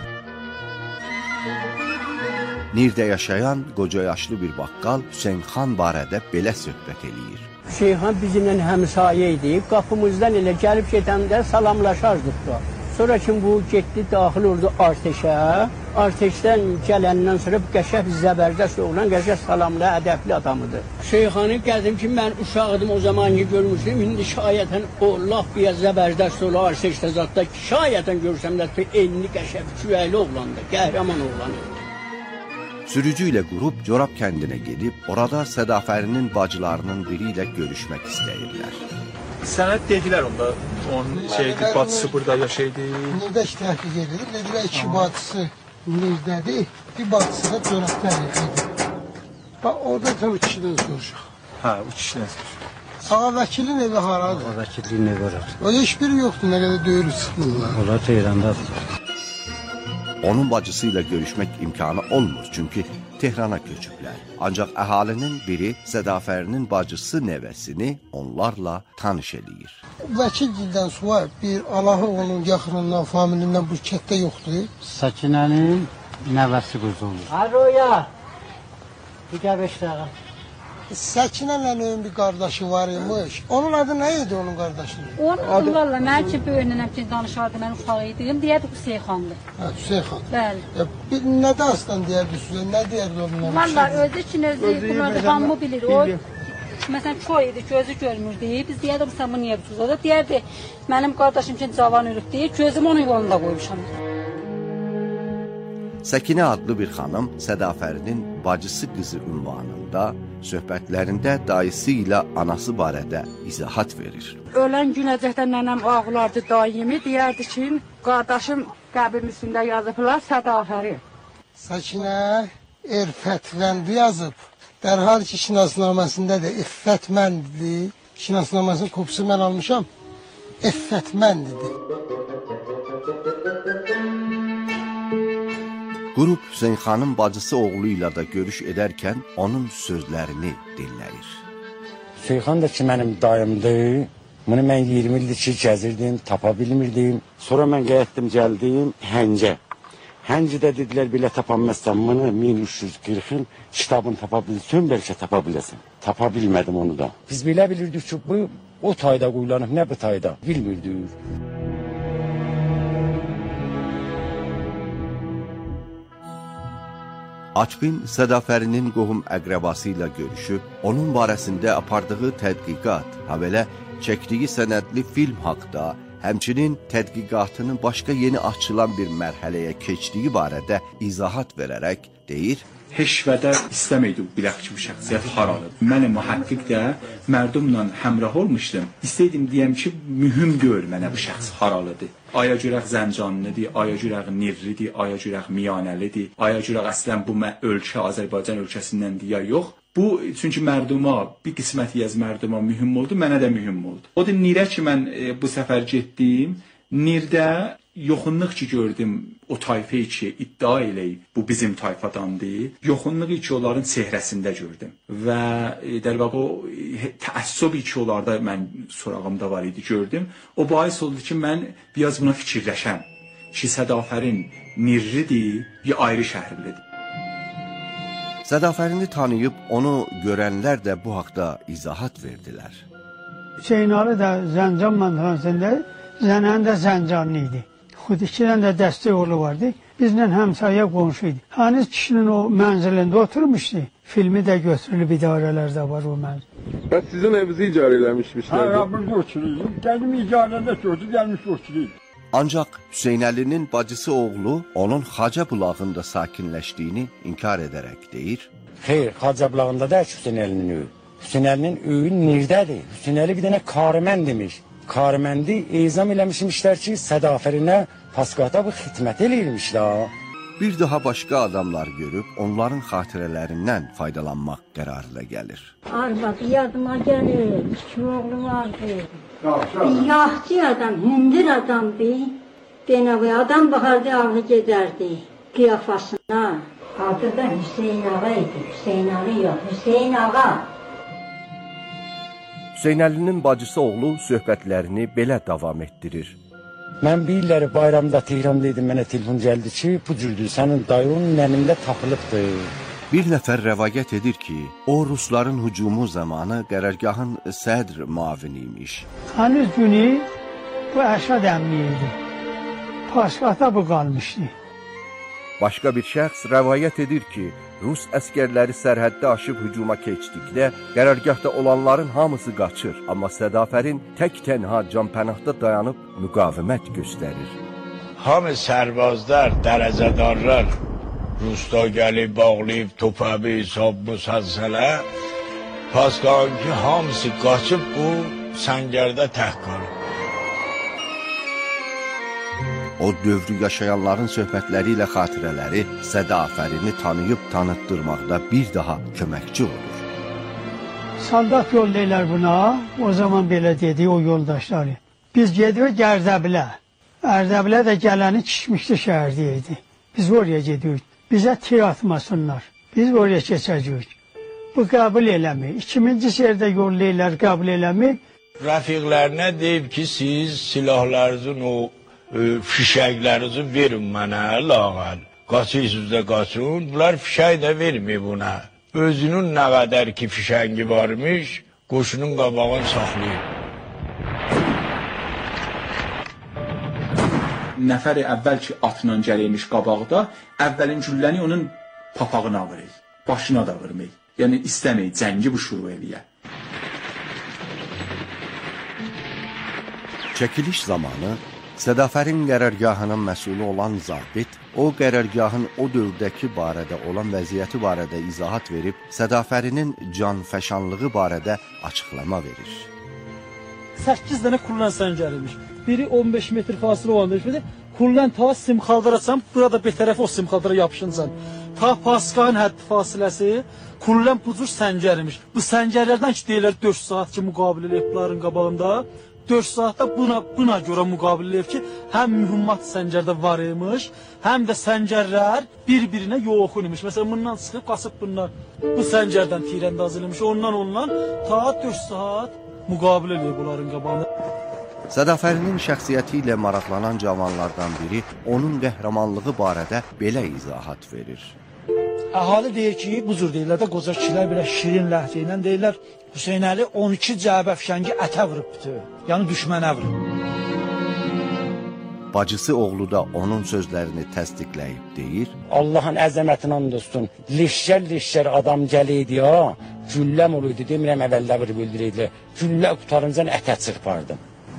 Nirdə yaşayan qoca yaşlı bir baqqal Hüseyn xan barədə belə söhbət eləyir. Şeyxan bizimlə həmsayə idi. Qapımızdan elə gəlib gedəndə salamlaşardıq da. Sonra ki bu getdi, daxil oldu Arteşə. Arteşdən gələndən sonra qəşəng zəbərdəst oğlan, qəşəng salamlı, ədəbli adamıdır. Şeyxanı gəldim ki, mən uşaqdım o zaman ki görmüşdüm. İndi şayətən o laf bir zəbərdəst oğlan Arteşdə zatda şayətən görsəm də enli qəşəng, küvəyli oğlandır, qəhrəman oğlandır. Sürücü ilə qrup Corab kəndinə gedib, orada Sədafərinin bacılarının biri ilə görüşmək istəyirlər. Sənə dedilər onda, onun şeydi, bacısı burada yaşaydı. Nirdə iki təhqiq edilir, dedilər iki bacısı Nirdədir, bir bacısı da Corabda yaşaydı. Bax, orada tam kişidən soruşaq. Hə, o kişidən soruşaq. Ağa vəkilin evi haradır? Ağa vəkilin evi haradır? O heç biri yoxdur, nə qədər döyülü çıxmırlar. Onlar Tehrandadır. Onun bacısı ilə görüşmək imkanı olmur, çünki Tehrana köçüblər. Ancaq əhalinin biri Sədafərinin bacısı nəvəsini onlarla tanış eləyir. Vəkil dildən sonra bir Allahı onun yaxınından, familindən bu kətdə yoxdur. Səkinənin nəvəsi qızı olur. Aroya! Digər beş dəqiqə. Səkinənlə onun bir qardaşı var imiş. Onun adı nə idi onun qardaşının? Onun valla mən ki böyünənəm ki danışardı, mən ufaq idim, deyərdi Hüseyn xandır. Hə, Hüseyn xan. Bəli. E, nədə aslan deyərdi Hüseyn, nə deyərdi onun? Valla özü için özü, bunlar hamı bilir. O, məsələn, köy idi, gözü görmürdü. Biz deyərdim, sən bu niyə bitirdi? Deyərdi, mənim qardaşım ki cavan ölüb deyir, gözümü onun yolunda qoymuşam. Səkinə adlı bir xanım Sədafərinin bacısı qızı ünvanında söhbətlərində dayısı ilə anası barədə izahat verir. Ölən günəcəkdə nənəm ağlardı daimi, deyərdi ki, qardaşım qəbrin üstündə yazıblar Sədafəri. Səkinə Erfətməndi yazıb. Dərhal ki, şinasnaməsində də İffətməndidir. Şinasnaməsinin kopsu mən almışam. İffətməndidir. Qrup Hüseyn xanın bacısı oğlu ilə də görüş edərkən onun sözlərini dinləyir. Hüseyn xan da ki, mənim dayımdır. Bunu mən iyirmi ildir ki, gəzirdim, tapa bilmirdim. Sonra mən qayətdim, gəldim Həncə. Həncədə dedilər, belə tapanməzsən, bunu min üç yüz qırxın kitabını tapa bilsən, bəlkə tapa biləsən. Tapa bilmədim onu da. Biz belə bilirdik ki, bu o tayda quyulanıb, nə bu tayda, bilmirdik. Açbin Sədafərinin qohum əqrəbası ilə görüşüb, onun barəsində apardığı tədqiqat, habelə çəkdiyi sənədli film haqda, həmçinin tədqiqatının başqa yeni açılan bir mərhələyə keçdiyi barədə izahat verərək deyir, Heşvədə istəməydi o bilək kimi şəxsiyyət haradır. Mən mühəqqiq də mərdumla həmrah olmuşdum. İstəydim deyəm ki, mühüm gör mənə bu şəxs haralıdır. Aya cürəq Zəncanlıdır, aya cürəq Nirlidir, aya cürəq Miyanəlidir, aya cürəq əslən bu ölkə Azərbaycan ölkəsindəndir ya yox. Bu, çünki mərduma, bir qismət yaz mərduma mühüm oldu, mənə də mühüm oldu. O da Nirə ki, mən e, bu səfər getdim, Nirdə yoxunluq ki gördüm, o tayfə ki iddia eləyib, bu bizim tayfadandır, yoxunluğu ki onların çehrəsində gördüm. Və e, dərbəq o e, təəssüb ki onlarda mən sorağımda var idi, gördüm. O bahis oldu ki, mən biraz buna fikirləşəm ki, Sədafərin Nirlidir, ya ayrı şəhərlidir. Sədafərini tanıyıb onu görənlər də bu haqda izahat verdilər. Hüseyn Ali də Zəncan məntiqəsində, Zənən də Zəncanlı idi. yox idi. İki dənə də dəstək oğlu vardı. Bizlə həmsayə qonşu idi. Həniz kişinin o mənzilində oturmuşdu. Filmi də götürülüb idarələrdə var o mənzil. Bəs sizin evinizi icarə eləmişmişlər? Hə, biz qoçuluyuz. Gəldim icarədə gördü, gəlmiş qoçuluyuz. Ancaq Hüseynəlinin bacısı oğlu onun Xacə bulağında sakinləşdiyini inkar edərək deyir. Xeyr, Xacə bulağında da Hüseynəlinin öyü. Hüseynəlinin öyü nirdədir. Hüseynəli bir dənə karımən demiş. Karıməndi ezam eləmişmişlər ki, Sədafərinə Paskahda bu xidmət eləyirmişlər. Bir daha başqa adamlar görüb onların xatirələrindən faydalanmaq qərarına gəlir. Arvad yadıma gəlir, iki oğlu vardı. Bir yaxçı adam, hündür adamdı. Denevi adam baxardı, ağlı gedərdi qiyafasına. Adı da Hüseyin Ağa idi. Hüseyin Ağa yox, Hüseyin Ağa. Hüseynəlinin bacısı oğlu söhbətlərini belə davam etdirir. Mən bir illəri bayramda Tehranda idim, mənə telefon gəldi ki, bu cürdür, sənin dayının nənimdə tapılıbdır. Bir nəfər rəvayət edir ki, o Rusların hücumu zamanı qərargahın sədr müavini imiş. Həniz günü bu Əşad əmmi idi. Paskahda bu qalmışdı. Başqa bir şəxs rəvayət edir ki, Rus əskərləri sərhəddə aşıb hücuma keçdikdə qərargahda olanların hamısı qaçır, amma Sədafərin tək tənha canpənahda dayanıb müqavimət göstərir. Hamı sərbazlar, dərəcədarlar Rusda gəlib bağlayıb topabi hesab müsəlsələ, Paskahın ki hamısı qaçıb bu səngərdə tək qalıb. O dövrü yaşayanların söhbətləri ilə xatirələri Sədafərini tanıyıb tanıtdırmaqda bir daha köməkçi olur. Saldat yol deyilər buna, o zaman belə dedi o yoldaşları. Biz gedirik Ərdəbilə. Ərdəbilə də gələni Kişmişli şəhərdəydi. Biz oraya gedirik. Bizə tir atmasınlar. Biz oraya keçəcəyik. Bu qəbul eləmir. İkinci yerdə yol deyilər qəbul eləmir. Rəfiqlərinə deyib ki, siz silahlarınızın o fişəklərinizi verin mənə, lağal. Qaçıysınız da qaçın, bunlar fişək də vermir buna. Özünün nə qədər ki fişəngi varmış, qoşunun qabağını saxlayır. Nəfəri əvvəl ki atla gələymiş qabaqda, əvvəlin gülləni onun papağına vurur, başına da vurmur. Yəni istəmir, cəngi bu şuru eləyə. Çəkiliş zamanı Sədafərin qərargahının məsulü olan zabit, o qərargahın o dövrdəki barədə olan vəziyyəti barədə izahat verib, Sədafərinin canfəşanlığı barədə açıqlama verir. səkkiz dənə kullan səngərilmiş. Biri on beş metr fasilə olanda, kullan ta simxaldırasam, burada bir tərəf o simxaldıra yapışıncan. Ta Paskahın həddi fasiləsi, kullan bu cür səngərilmiş. Bu səngərlərdən ki, deyirlər dörd saat ki, müqabilə eləyiblərin qabağında, dörd saatda buna, buna görə müqabilə eləyib ki, həm mühümmat səngərdə var imiş, həm də səngərlər bir-birinə yox imiş. Məsələn, bundan çıxıb, qasıb bunlar bu səngərdən tirəndaz eləmiş, ondan ondan ta dörd saat müqabilə eləyib bunların qabağında. Sədafərinin şəxsiyyəti ilə maraqlanan cavanlardan biri onun qəhrəmanlığı barədə belə izahat verir. Əhali deyir ki, bu cür deyirlər də qoca kişilər belə şirin ləhcə ilə deyirlər, Hüseynəli on iki cəbə fişəngi ətə vurubdur, yəni düşmənə vurub. Bacısı oğlu da onun sözlərini təsdiqləyib deyir. Allahın əzəmətinə and olsun, leşkər-leşkər adam gəliydi ya, gülləm oluydu, demirəm əvvəldə vurub öldürəydi, güllə qutarıncan ətə çırpardım.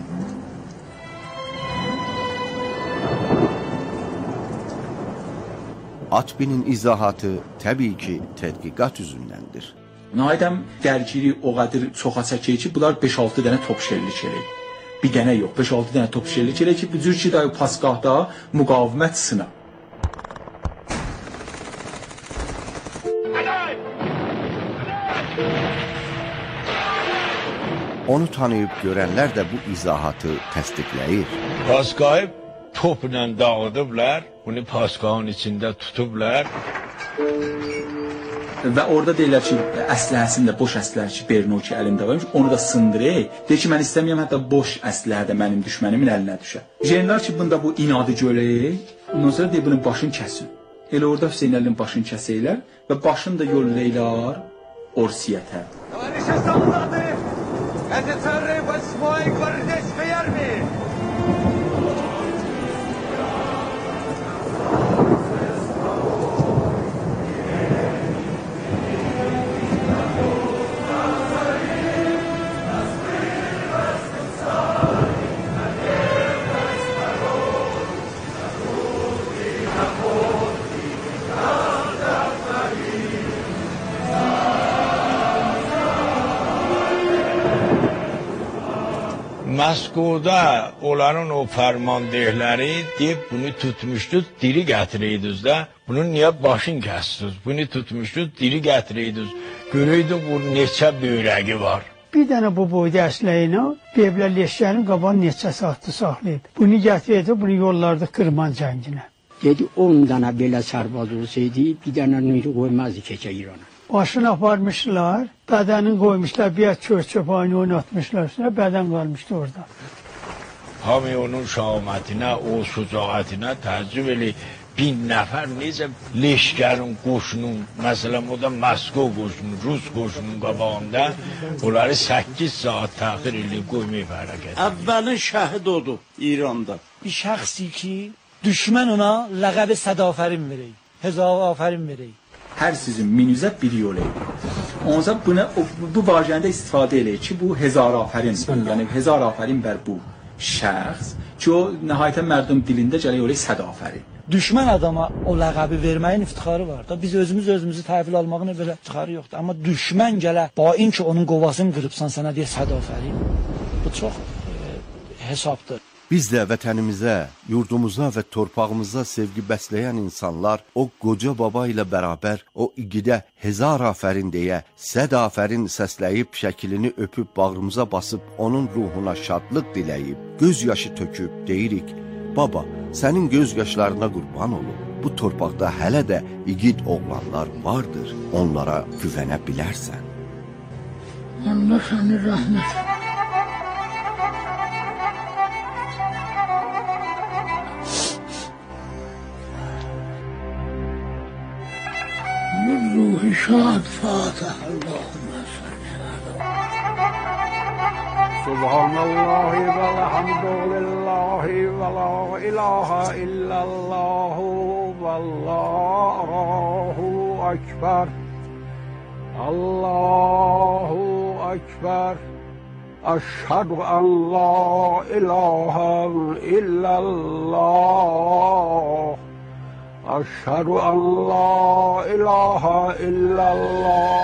Atbinin izahatı təbii ki, tədqiqat üzündəndir. Naidəm dərgiri o qədər çoxa çəkir ki, bunlar beş altı dənə top şerlik eləyir. Bir dənə yox, beş altı dənə top şerlik eləyir ki, bu cür ki, dayı Paskahda müqavimət sına. Onu tanıyıb görənlər də bu izahatı təsdiqləyir. Paskahı topla dağıdıblar, bunu Paskahın içində tutublar. Və orada deyirlər ki, əsləhəsində boş əsləhə ki, Berno ki, əlində varmış, onu da sındırır. Deyir ki, mən istəməyəm, hətta boş əsləhə də mənim düşmənimin əlinə düşər. Jenlər ki, bunda bu inadı görək, ondan sonra deyir, bunun başını kəsin. Elə orada Hüseynəlinin başını kəsəylər və başını da yollayırlar Orsiyyətə. Moskvada onların o fermandehləri deyib bunu tutmuşdunuz, diri gətiriydiniz də. Bunun niyə başın kəsdiniz? Bunu tutmuşdunuz, diri gətiriydiniz. Görəydin bu neçə böyrəgi var. Bir dənə bu boyda əsləyinə beblər leşkənin qabanı neçə saatlı saxlayıb. Bunu gətirdi, bunu yollarda Kırman cənginə. Dedi on dənə belə sərbaz olsaydı, bir dənə nuri qoymazdı keçə İrana. Başını aparmışlar, bədənin qoymuşlar, bir çöp-çöp aynı oynatmışlar, bədən qalmışdı orada. Hamı onun şahmətinə, o şücaətinə təəccüb eləyir. Bin nəfər necə leşkərin qoşunun, məsələn, o da Moskva qoşunu, Rus qoşunun qabağında onları səkkiz saat təxir eləyib qoymayıb hərəkət. Əvvəlin şəhid odur İranda. Bir şəxsi ki, düşmən ona ləqəbi Sədafərin verək, Hezarafərin verək. Hər sizin minüzə bir yol edir. Onca buna, bu vacəndə istifadə eləyir ki, bu Hezarafərin, yəni Hezarafərin bər bu şəxs ki, o nəhayətən mərdum dilində gələ yolə Sədafərin. Düşmən adama o ləqəbi verməyin iftixarı var da. Biz özümüz özümüzü təhvil almağın belə iftixarı yoxdur. Amma düşmən gələ, bain ki, onun qovasını qırıbsan, sənə deyə Sədafərin. Bu çox e, hesabdır. Biz də vətənimizə, yurdumuza və torpağımıza sevgi bəsləyən insanlar o qoca baba ilə bərabər o igidə hezar afərin deyə səd afərin səsləyib şəklini öpüb bağrımıza basıb onun ruhuna şadlıq diləyib, göz yaşı töküb deyirik, baba, sənin göz yaşlarına qurban olub. Bu torpaqda hələ də igid oğlanlar vardır, onlara güvənə bilərsən. Allah səni rəhmət. روحي شاد فاتح اللهم صل سبحان الله والحمد لله ولا إله إلا الله والله أكبر الله أكبر أشهد أن لا إله إلا الله أشهد أن لا إله إلا الله.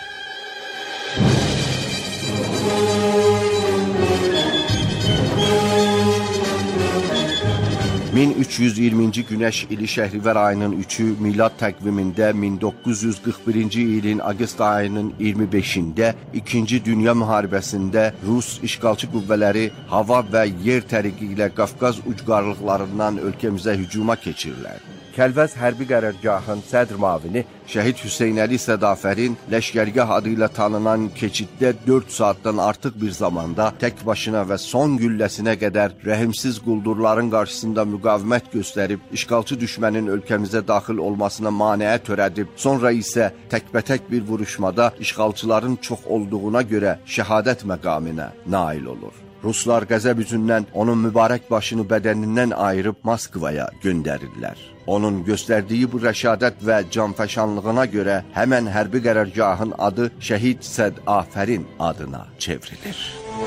min üç yüz iyirminci Günəş ili Şəhrivər ayının üçü milad təqvimində min doqquz yüz qırx birinci ilin avqust ayının iyirmi beşində İkinci Dünya müharibəsində Rus işğalçı qüvvələri hava və yer təriqi ilə Qafqaz ucqarlıqlarından ölkəmizə hücuma keçirlər. Kəlvəz hərbi qərargahın sədr mavini Şəhid Hüseynəli Sədafərin Ləşkərgah adı ilə tanınan keçiddə dörd saatdan artıq bir zamanda tək başına və son gülləsinə qədər rəhimsiz quldurların qarşısında müqavimət göstərib, işğalçı düşmənin ölkəmizə daxil olmasına maneə törədib, sonra isə təkbətək bir vuruşmada işğalçıların çox olduğuna görə şəhadət məqamına nail olur. Ruslar qəzəb üzündən onun mübarək başını bədənindən ayırıb Moskvaya göndərirlər. Onun göstərdiyi bu rəşadət və canfəşanlığına görə həmən hərbi qərargahın adı Şəhid Səd Afərin adına çevrilir.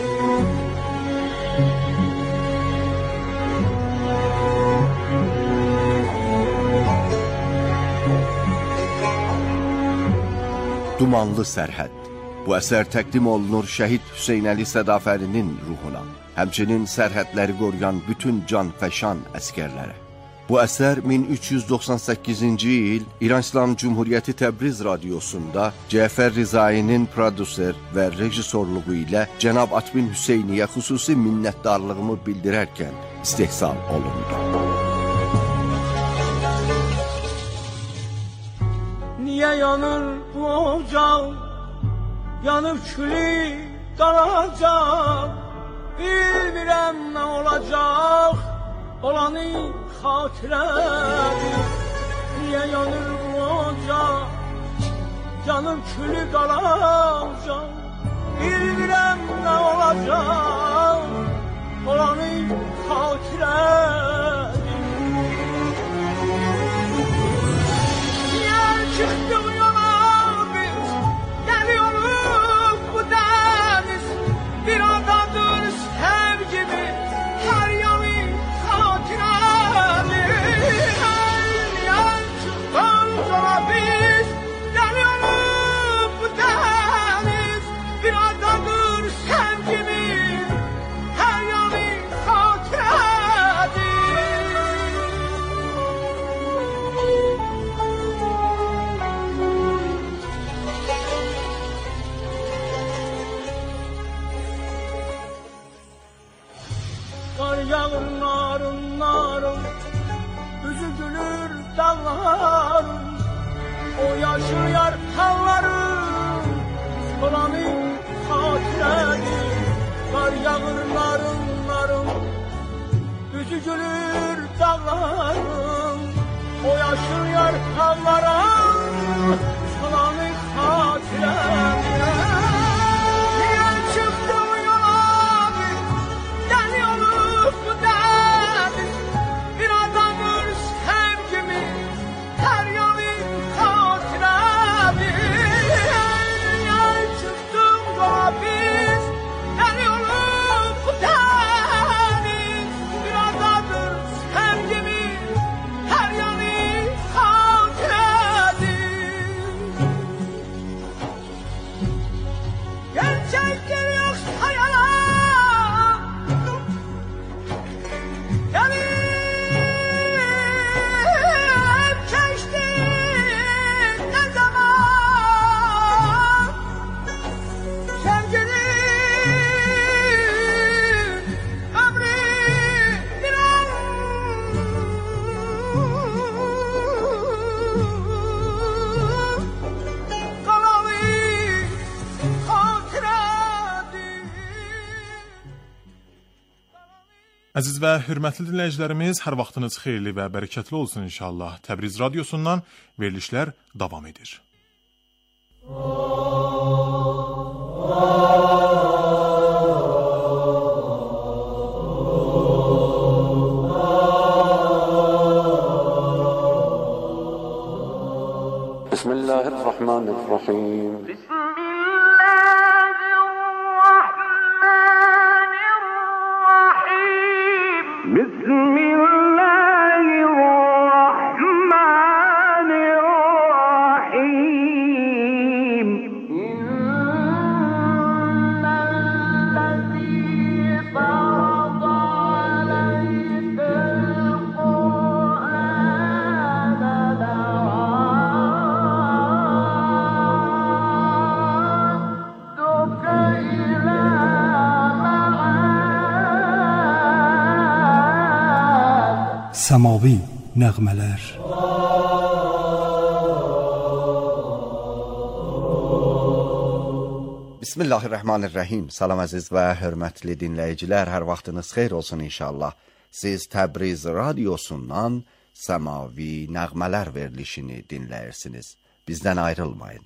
Dumanlı sərhəd. Bu əsər təqdim olunur Şəhid Hüseynəli Sədafərinin ruhuna, həmçinin sərhədləri qoruyan bütün canfəşan əskərlərə. Bu əsər min üç yüz doxsan səkkizinci il İran İslam Cumhuriyyəti Təbriz radiosunda Cəfər Rizayinin prodüser və rejissorluğu ilə Cənab Atmin Hüseyniyə xüsusi minnətdarlığımı bildirərkən istehsal olundu. Niyə yanır bu ocaq? Yanıb külü qalacaq, bilmirəm nə olacaq, olanı xatirədir. Niyə yanır bu ocaq, yanıb külü qalacaq, bilmirəm nə olacaq, olanı xatirədir. Niyə çıxdıq yola biz, gəliyoruz bu dəniz, bir adadır sevgimiz, hər yanı xatirədir. Niyə çıxdıq yola biz, gəliyoruz bu dəniz, bir adadır sevgimiz, hər yanı hallarım Solanın hatirədir Qar yağır narım narım Üzü gülür dağlarım O yaşıl yarpaqlarım Solanın hatirədir Niyə çıxdım yola bir Dəli olub bu dəniz Bir adamın sevgimi Hər yanı hatirədir Niyə çıxdım yola biz Dəli olub bu dəniz Bir adamın sevgimi Hər yanı hatirədir Gerçektir yoksa yalan Gelip geçti ne zaman Sevginin ömrü bir an Kalalı hatirədir Əziz və hörmətli dinləyicilərimiz, hər vaxtınız xeyirli və bərəkətli olsun inşallah. Təbriz radiosundan verilişlər davam edir. Bismillahirrahmanirrahim. بسم الله الرحمن الرحيم إن الذي فرض عليك القرآن لرادك إلى Səmavi nəğmələr. Bismillahirrahmanirrahim. Salam əziz və hörmətli dinləyicilər, hər vaxtınız xeyir olsun inşallah. Siz Təbriz radiosundan Səmavi nəğmələr verilişini dinləyirsiniz. Bizdən ayrılmayın.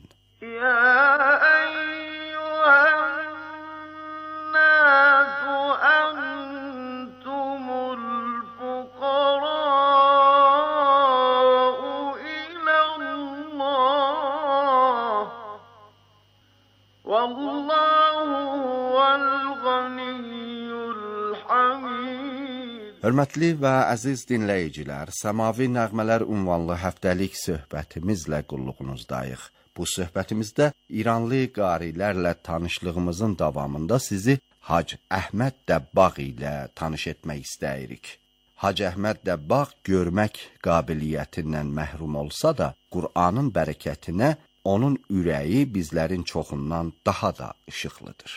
Hörmətli və əziz dinləyicilər, Səmavi nəğmələr ünvanlı həftəlik söhbətimizlə qulluğunuzdayıq. Bu söhbətimizdə İranlı qarilərlə tanışlığımızın davamında sizi Hacı Əhməd Dəbbağ ilə tanış etmək istəyirik. Hacı Əhməd Dəbbağ görmək qabiliyyətindən məhrum olsa da, Qur'anın bərəkətinə onun ürəyi bizlərin çoxundan daha da işıqlıdır.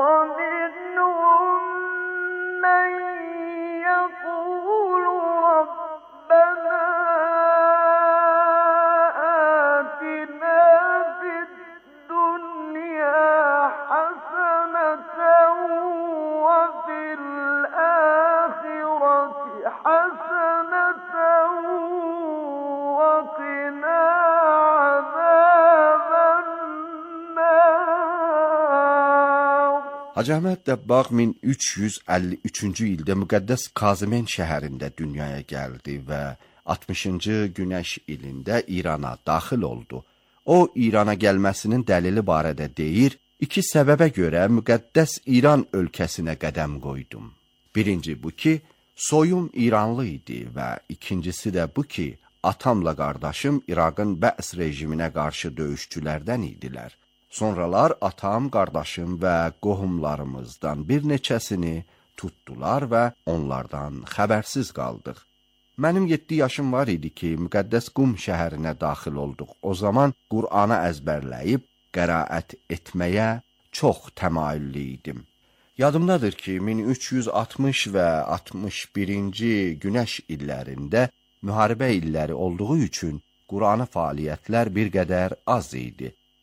Hacı Əhməd Dəbbağ min üç yüz əlli üçüncü ildə müqəddəs Kazmen şəhərində dünyaya gəldi və altmışıncı günəş ilində İrana daxil oldu. O, İrana gəlməsinin dəlili barədə deyir, iki səbəbə görə müqəddəs İran ölkəsinə qədəm qoydum. Birinci bu ki, soyum İranlı idi və ikincisi də bu ki, atamla qardaşım İraqın Bəs rejiminə qarşı döyüşçülərdən idilər. Sonralar atam, qardaşım və qohumlarımızdan bir neçəsini tutdular və onlardan xəbərsiz qaldıq. Mənim yeddi yaşım var idi ki, müqəddəs Qum şəhərinə daxil olduq. O zaman Qur'anı əzbərləyib qəraət etməyə çox təmayüllü idim. Yadımdadır ki, min üç yüz altmış və altmış birinci günəş illərində müharibə illəri olduğu üçün Qur'anı fəaliyyətlər bir qədər az idi.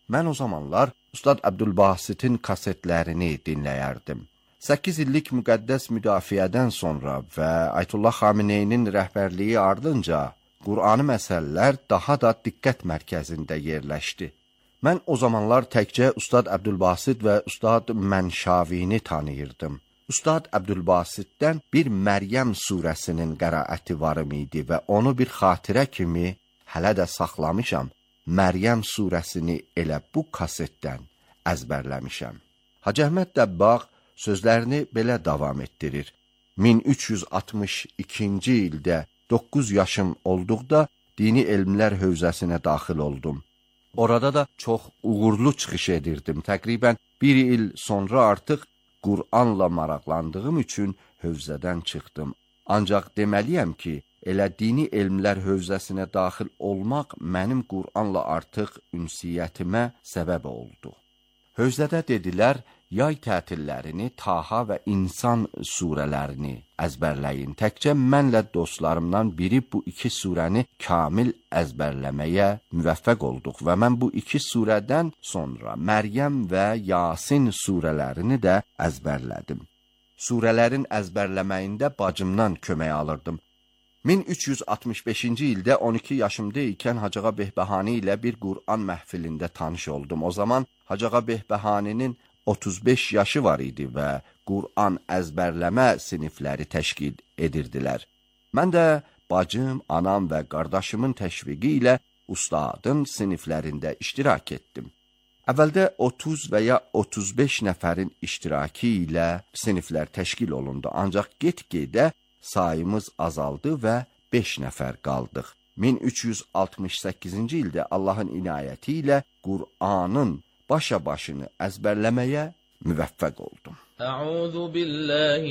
Mən o zamanlar Ustad Əbdülbasitin kasetlərini dinləyərdim. səkkiz illik müqəddəs müdafiədən sonra və Ayətullah Xameneyinin rəhbərliyi ardınca Qur'ani məsələlər daha da diqqət mərkəzində yerləşdi. Mən o zamanlar təkcə Ustad Əbdülbasit və Ustad Mənşavini tanıyırdım. Ustad Əbdülbasitdən bir Məryəm surəsinin qiraəti varım idi və onu bir xatirə kimi hələ də saxlamışam. Məryəm surəsini elə bu kasetdən əzbərləmişəm. Hacı Əhməd Dəbbağ sözlərini belə davam etdirir. min üç yüz altmış ikinci ildə doqquz yaşım olduqda dini elmlər hövzəsinə daxil oldum. Orada da çox uğurlu çıxış edirdim. Təqribən bir il sonra artıq Qur'anla maraqlandığım üçün hövzədən çıxdım. Ancaq deməliyəm ki, elə dini elmlər hövzəsinə daxil olmaq mənim Qur'anla artıq ünsiyyətimə səbəb oldu. Hövzədə dedilər, yay tətillərini Taha və İnsan surələrini əzbərləyin. Təkcə mənlə dostlarımdan biri bu iki surəni kamil əzbərləməyə müvəffəq olduq və mən bu iki surədən sonra Məryəm və Yasin surələrini də əzbərlədim. Surələrin əzbərləməyində bacımdan kömək alırdım. min üç yüz altmış beşinci ildə on iki yaşımda ikən Hacığa Behbəhani ilə bir Qur'an məhfilində tanış oldum. O zaman Hacığa Behbəhaninin otuz beş yaşı var idi və Qur'an əzbərləmə sinifləri təşkil edirdilər. Mən də bacım, anam və qardaşımın təşviqi ilə ustadın siniflərində iştirak etdim. Əvvəldə otuz və ya otuz beş nəfərin iştirakı ilə siniflər təşkil olundu, ancaq get-gedə sayımız azaldı və beş nəfər qaldıq. min üç yüz altmış səkkizinci ildə Allahın inayəti ilə Qur'anın başa başını əzbərləməyə müvəffəq oldum. Əuzu billahi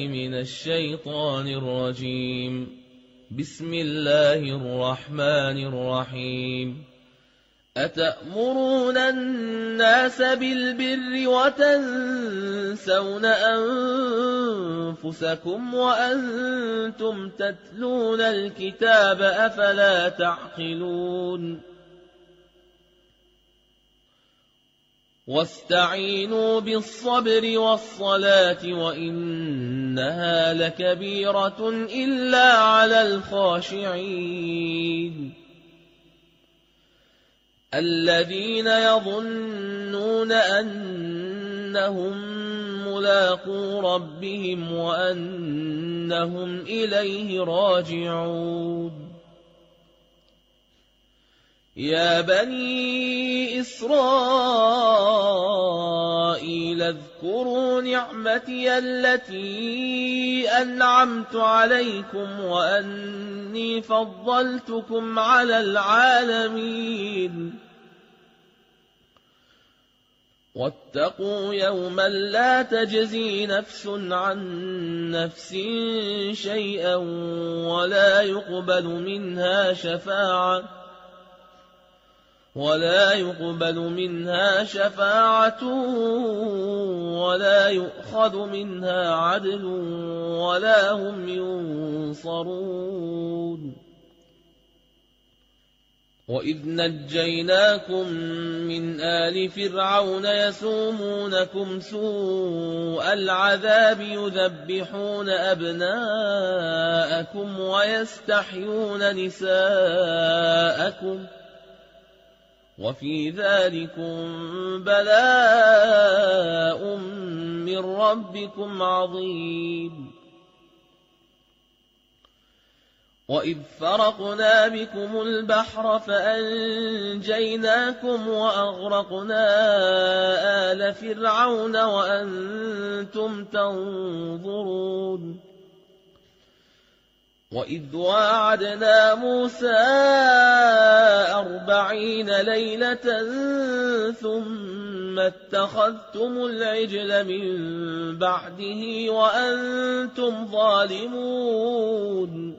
minəşşeytanirracim. Bismillahirrahmanirrahim. أتأمرون الناس بالبر وتنسون أنفسكم وأنتم تتلون الكتاب أفلا تعقلون واستعينوا بالصبر والصلاة وإنها لكبيرة إلا على الخاشعين الذين يظنون أنهم ملاقو ربهم وأنهم إليه راجعون يا بني إسرائيل اذكروا نعمتي التي أنعمت عليكم وأني فضلتكم على العالمين واتقوا يوما لا تجزي نفس عن نفس شيئا ولا يقبل منها شفاعة ولا يقبل منها شفاعة ولا يؤخذ منها عدل ولا هم ينصرون وإذ نجيناكم من آل فرعون يسومونكم سوء العذاب يذبحون أبناءكم ويستحيون نساءكم وفي ذلكم بلاء من ربكم عظيم وإذ فرقنا بكم البحر فأنجيناكم وأغرقنا آل فرعون وأنتم تنظرون وإذ واعدنا موسى أربعين ليلة ثم اتخذتم العجل من بعده وأنتم ظالمون